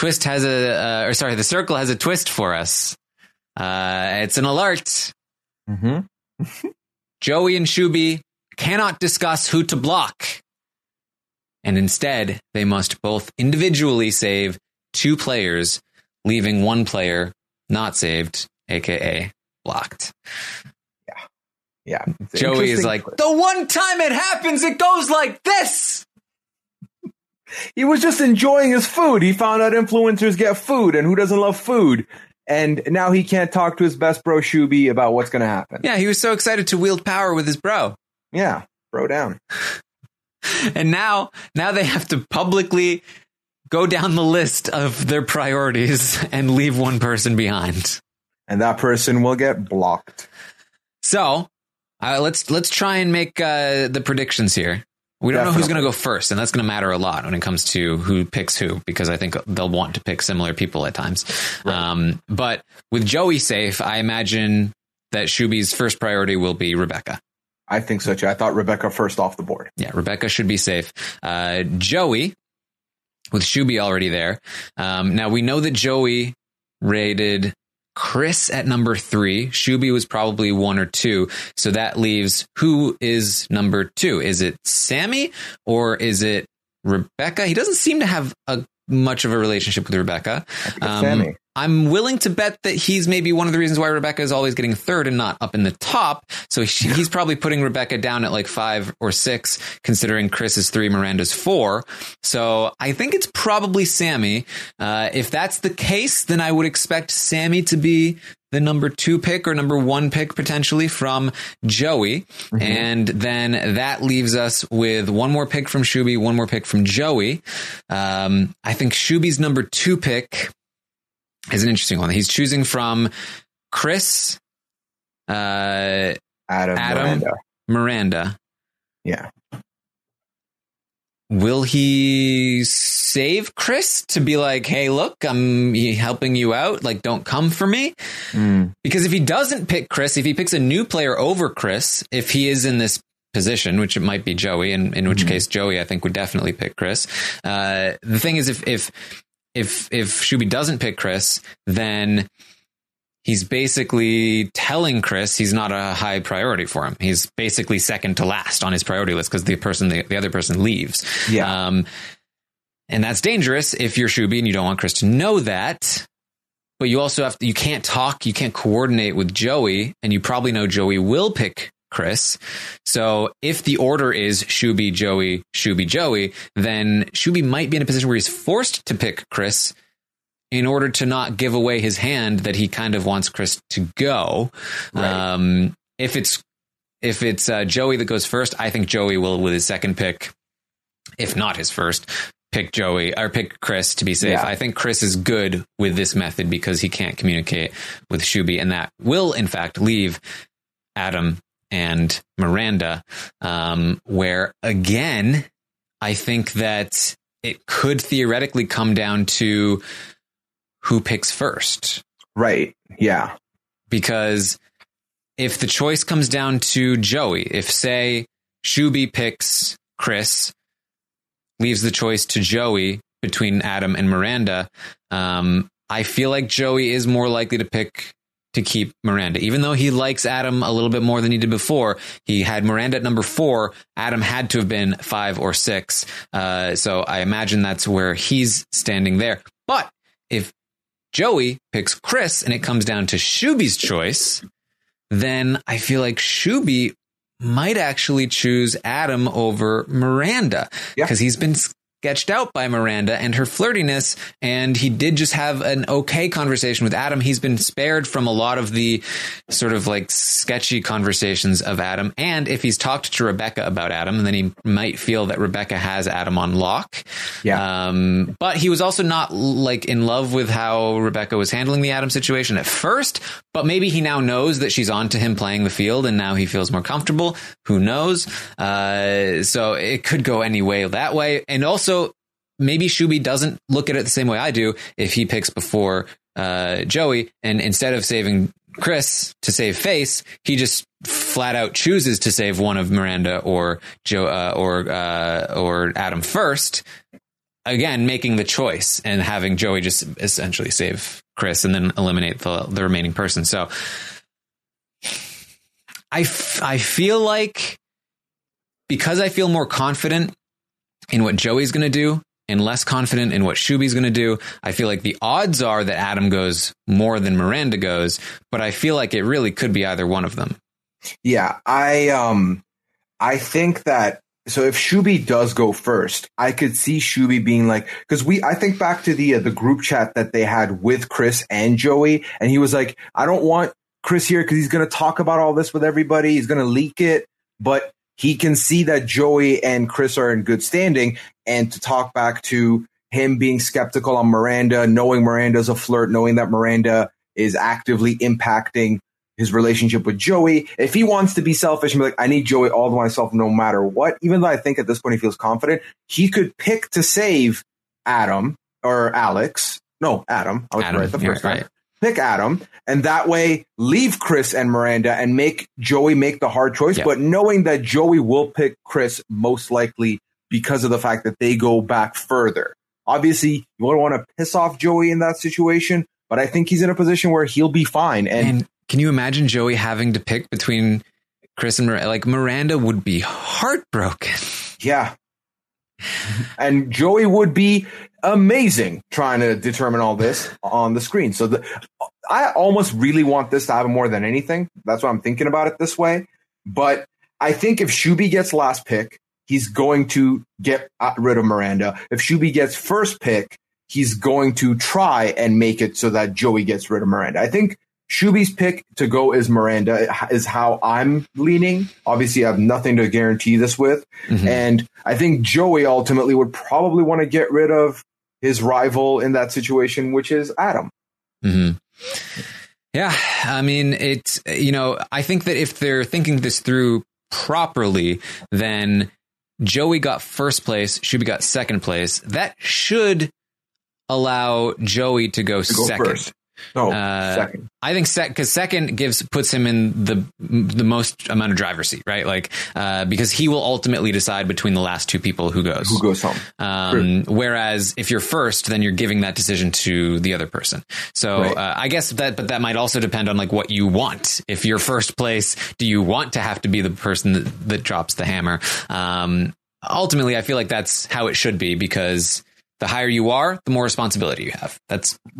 circle has a twist for us. It's an alert. Mm-hmm. Joey and Shuby cannot discuss who to block. And instead, they must both individually save 2 players, leaving 1 player not saved, aka blocked. Yeah. Joey is like, the one time it happens, it goes like this. He was just enjoying his food. He found out influencers get food, and who doesn't love food? And now he can't talk to his best bro Shuby about what's going to happen. Yeah, he was so excited to wield power with his bro. Yeah, bro down. And now they have to publicly go down the list of their priorities and leave 1 person behind. And that person will get blocked. So let's try and make the predictions here. We don't know who's going to go first, and that's going to matter a lot when it comes to who picks who, because I think they'll want to pick similar people at times. Right. But with Joey safe, I imagine that Shuby's first priority will be Rebecca. I think so, too. I thought Rebecca first off the board. Yeah, Rebecca should be safe. Joey, with Shuby already there. Now, we know that Joey rated Chris at number 3. Shuby was probably 1 or 2. So that leaves, who is number 2? Is it Sammy or is it Rebecca? He doesn't seem to have much of a relationship with Rebecca. I think it's Sammy. I'm willing to bet that he's maybe one of the reasons why Rebecca is always getting 3rd and not up in the top. So he's probably putting Rebecca down at like 5 or 6, considering Chris is 3, Miranda's 4. So I think it's probably Sammy. If that's the case, then I would expect Sammy to be the number 2 pick or number 1 pick potentially from Joey. Mm-hmm. And then that leaves us with 1 more pick from Shuby, 1 more pick from Joey. I think Shuby's number 2 pick is an interesting one. He's choosing from Chris, Adam, Miranda. Yeah. Will he save Chris to be like, hey, look, I'm helping you out. Like, don't come for me. Because if he doesn't pick Chris, if he picks a new player over Chris, if he is in this position, which it might be Joey, and in which case Joey, I think, would definitely pick Chris. The thing is, if Shuby doesn't pick Chris, then he's basically telling Chris he's not a high priority for him. He's basically second to last on his priority list because the other person leaves. Yeah. And that's dangerous if you're Shuby and you don't want Chris to know that. But you also you can't coordinate with Joey, and you probably know Joey will pick Chris. So if the order is Shuby, Joey, then Shuby might be in a position where he's forced to pick Chris in order to not give away his hand that he kind of wants Chris to go. Right. If it's Joey that goes first, I think Joey will, with his second pick, if not his first, pick Chris to be safe. Yeah. I think Chris is good with this method because he can't communicate with Shuby, and that will in fact leave Adam and Miranda, where again, I think that it could theoretically come down to who picks first. Right. Yeah. Because if the choice comes down to Joey, if say Shuby picks Chris, leaves the choice to Joey between Adam and Miranda, I feel like Joey is more likely to keep Miranda. Even though he likes Adam a little bit more than he did before, he had Miranda at number 4. Adam had to have been 5 or 6. So I imagine that's where he's standing there. But if Joey picks Chris and it comes down to Shuby's choice, then I feel like Shuby might actually choose Adam over Miranda because he's been sketched out by Miranda and her flirtiness, and he did just have an okay conversation with Adam. He's been spared from a lot of the sort of like sketchy conversations of Adam, and if he's talked to Rebecca about Adam, then he might feel that Rebecca has Adam on lock. But he was also not like in love with how Rebecca was handling the Adam situation at first, but maybe he now knows that she's on to him playing the field and now he feels more comfortable. Who knows? So it could go any way that way. And also, maybe Shuby doesn't look at it the same way I do if he picks before Joey, and instead of saving Chris to save face, he just flat out chooses to save one of Miranda or or Adam first. Again, making the choice and having Joey just essentially save Chris and then eliminate the remaining person. So I feel like, because I feel more confident in what Joey's going to do and less confident in what Shuby's going to do, I feel like the odds are that Adam goes more than Miranda goes, but I feel like it really could be either one of them. Yeah, I think that, so if Shuby does go first, I could see Shuby being like, because I think back to the group chat that they had with Chris and Joey, and he was like, I don't want Chris here because he's going to talk about all this with everybody. He's going to leak it, but he can see that Joey and Chris are in good standing, and to talk back to him being skeptical on Miranda, knowing Miranda's a flirt, knowing that Miranda is actively impacting his relationship with Joey. If he wants to be selfish and be like, I need Joey all to myself no matter what, even though I think at this point he feels confident, he could pick to save Adam or Alex. No, Adam. I was right the first time. Right. Pick Adam, and that way leave Chris and Miranda and make Joey make the hard choice, but knowing that Joey will pick Chris most likely because of the fact that they go back further. Obviously, you wouldn't want to piss off Joey in that situation, but I think he's in a position where he'll be fine. And can you imagine Joey having to pick between Chris and Miranda? Like, Miranda would be heartbroken. Yeah. And Joey would be amazing trying to determine all this on the screen. So I almost really want this to happen more than anything. That's why I'm thinking about it this way. But I think if Shuby gets last pick, he's going to get rid of Miranda. If Shuby gets first pick, he's going to try and make it so that Joey gets rid of Miranda. I think Shuby's pick to go is Miranda is how I'm leaning. Obviously, I have nothing to guarantee this with. Mm-hmm. And I think Joey ultimately would probably want to get rid of his rival in that situation, which is Adam. Mm-hmm. Yeah, I mean, it's, I think that if they're thinking this through properly, then Joey got first place, Shuby got second place. That should allow Joey to go second. First. Second. I think because second puts him in the most amount of driver's seat, right? Like, because he will ultimately decide between the last two people who goes home. Whereas if you're first, then you're giving that decision to the other person. So right. I guess that might also depend on like what you want. If you're first place, do you want to have to be the person that drops the hammer? Ultimately, I feel like that's how it should be, because the higher you are, the more responsibility you have. That's right.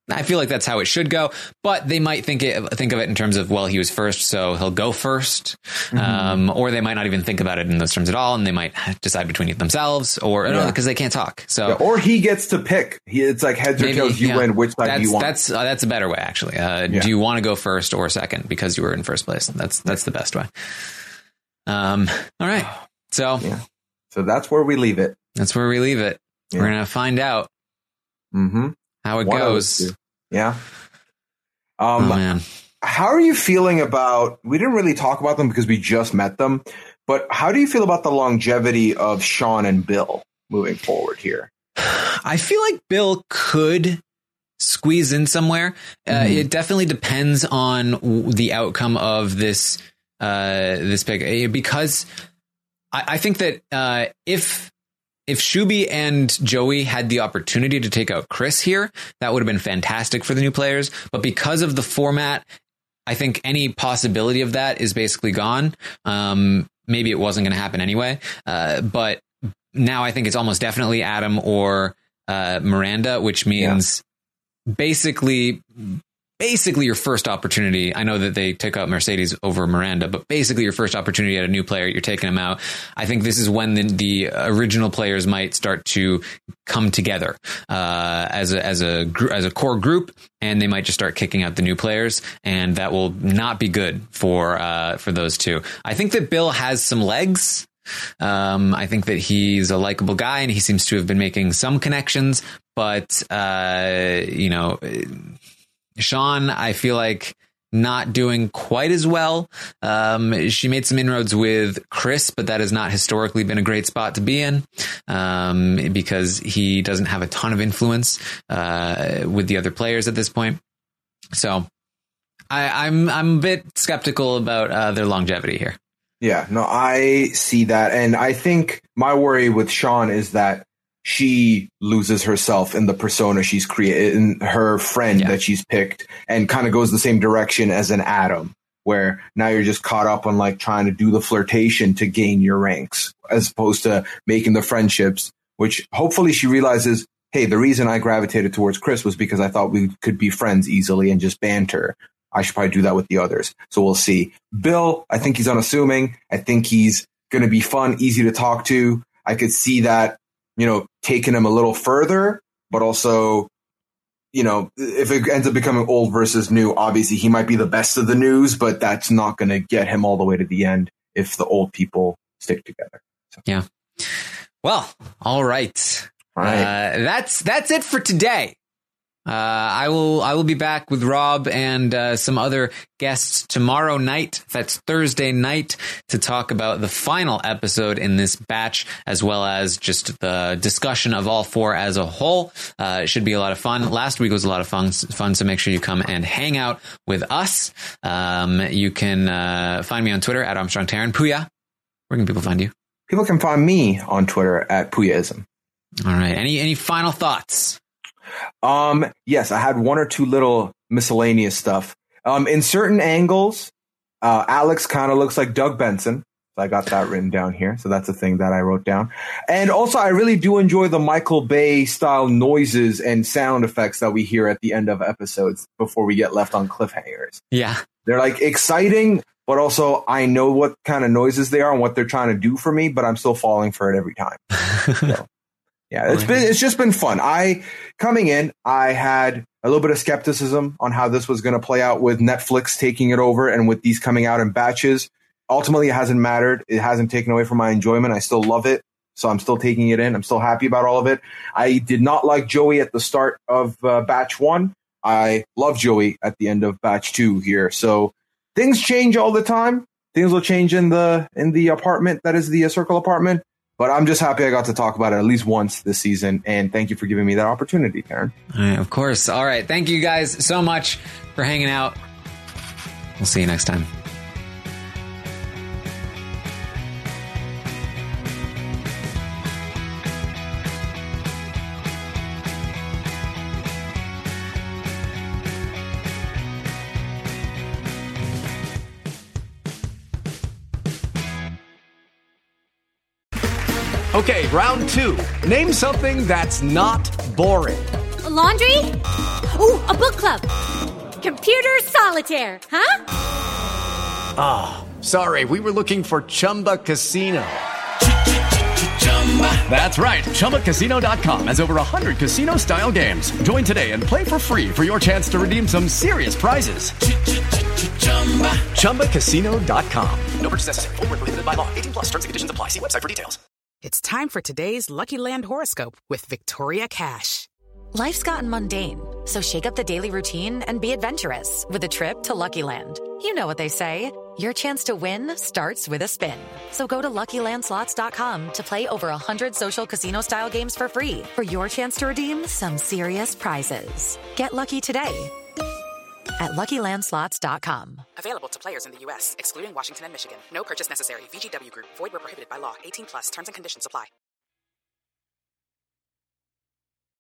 I feel like that's how it should go, but they might think of it in terms of, well, he was first, so he'll go first. Or they might not even think about it in those terms at all, and they might decide between themselves, or because they can't talk. So, or he gets to pick. It's like heads or tails. You win. Which side do you want? That's a better way, actually. Do you want to go first or second because you were in first place? That's the best way. All right. So that's where we leave it. That's where we leave it. Yeah. We're gonna find out how it goes. Yeah. Oh man. How are you feeling about? We didn't really talk about them because we just met them, but how do you feel about the longevity of Sean and Bill moving forward here? I feel like Bill could squeeze in somewhere. It definitely depends on the outcome of this pick, because I think that if Shuby and Joey had the opportunity to take out Chris here, that would have been fantastic for the new players. But because of the format, I think any possibility of that is basically gone. Maybe it wasn't going to happen anyway. But now I think it's almost definitely Adam or Miranda, which means basically your first opportunity. I know that they took out Mercedes over Miranda, but basically your first opportunity at a new player, you're taking them out. I think this is when the original players might start to come together as a core group, and they might just start kicking out the new players, and that will not be good for those two. I think that Bill has some legs. I think that he's a likable guy, and he seems to have been making some connections, but Sean, I feel like not doing quite as well. She made some inroads with Chris, but that has not historically been a great spot to be in, because he doesn't have a ton of influence with the other players at this point. So I'm a bit skeptical about their longevity here. Yeah, no, I see that. And I think my worry with Sean is that she loses herself in the persona she's created, in her friend that she's picked, and kind of goes the same direction as an Adam, where now you're just caught up on like trying to do the flirtation to gain your ranks, as opposed to making the friendships, which hopefully she realizes, hey, the reason I gravitated towards Chris was because I thought we could be friends easily and just banter. I should probably do that with the others. So we'll see. Bill, I think he's unassuming. I think he's going to be fun, easy to talk to. I could see that, taking him a little further, but also, if it ends up becoming old versus new, obviously he might be the best of the news, but that's not going to get him all the way to the end if the old people stick together. So. Yeah. Well, all right. That's it for today. I will be back with Rob and some other guests tomorrow night. That's Thursday night, to talk about the final episode in this batch, as well as just the discussion of all four as a whole. It should be a lot of fun. Last week was a lot of fun, so make sure you come and hang out with us. You can find me on Twitter at Armstrong Taran. Puya, where can people find you? People can find me on Twitter at Puyaism. All right. Any final thoughts? Yes, I had one or two little miscellaneous stuff. In certain angles, Alex kind of looks like Doug Benson. So I got that written down here. So that's a thing that I wrote down. And also, I really do enjoy the Michael Bay style noises and sound effects that we hear at the end of episodes before we get left on cliffhangers. Yeah. They're like exciting, but also I know what kind of noises they are and what they're trying to do for me, but I'm still falling for it every time. So. Yeah, it's just been fun. Coming in, I had a little bit of skepticism on how this was going to play out with Netflix taking it over and with these coming out in batches. Ultimately, it hasn't mattered. It hasn't taken away from my enjoyment. I still love it. So I'm still taking it in. I'm still happy about all of it. I did not like Joey at the start of batch 1. I love Joey at the end of batch 2 here. So things change all the time. Things will change in the apartment that is the Circle apartment. But I'm just happy I got to talk about it at least once this season. And thank you for giving me that opportunity, Karen. Of course. All right. Thank you guys so much for hanging out. We'll see you next time. Okay, round 2. Name something that's not boring. Laundry? Ooh, a book club. Computer solitaire, huh? Ah, oh, sorry, we were looking for Chumba Casino. That's right, ChumbaCasino.com has over 100 casino-style games. Join today and play for free for your chance to redeem some serious prizes. ChumbaCasino.com. No purchase necessary. Void where prohibited by law. 18 plus terms and conditions apply. See website for details. It's time for today's Lucky Land horoscope with Victoria Cash. Life's gotten mundane, so shake up the daily routine and be adventurous with a trip to Lucky Land. You know what they say. Your chance to win starts with a spin. So go to LuckyLandSlots.com to play over 100 social casino-style games for free for your chance to redeem some serious prizes. Get lucky today at LuckyLandSlots.com. Available to players in the U.S., excluding Washington and Michigan. No purchase necessary. VGW Group. Void where prohibited by law. 18 plus. Terms and conditions apply.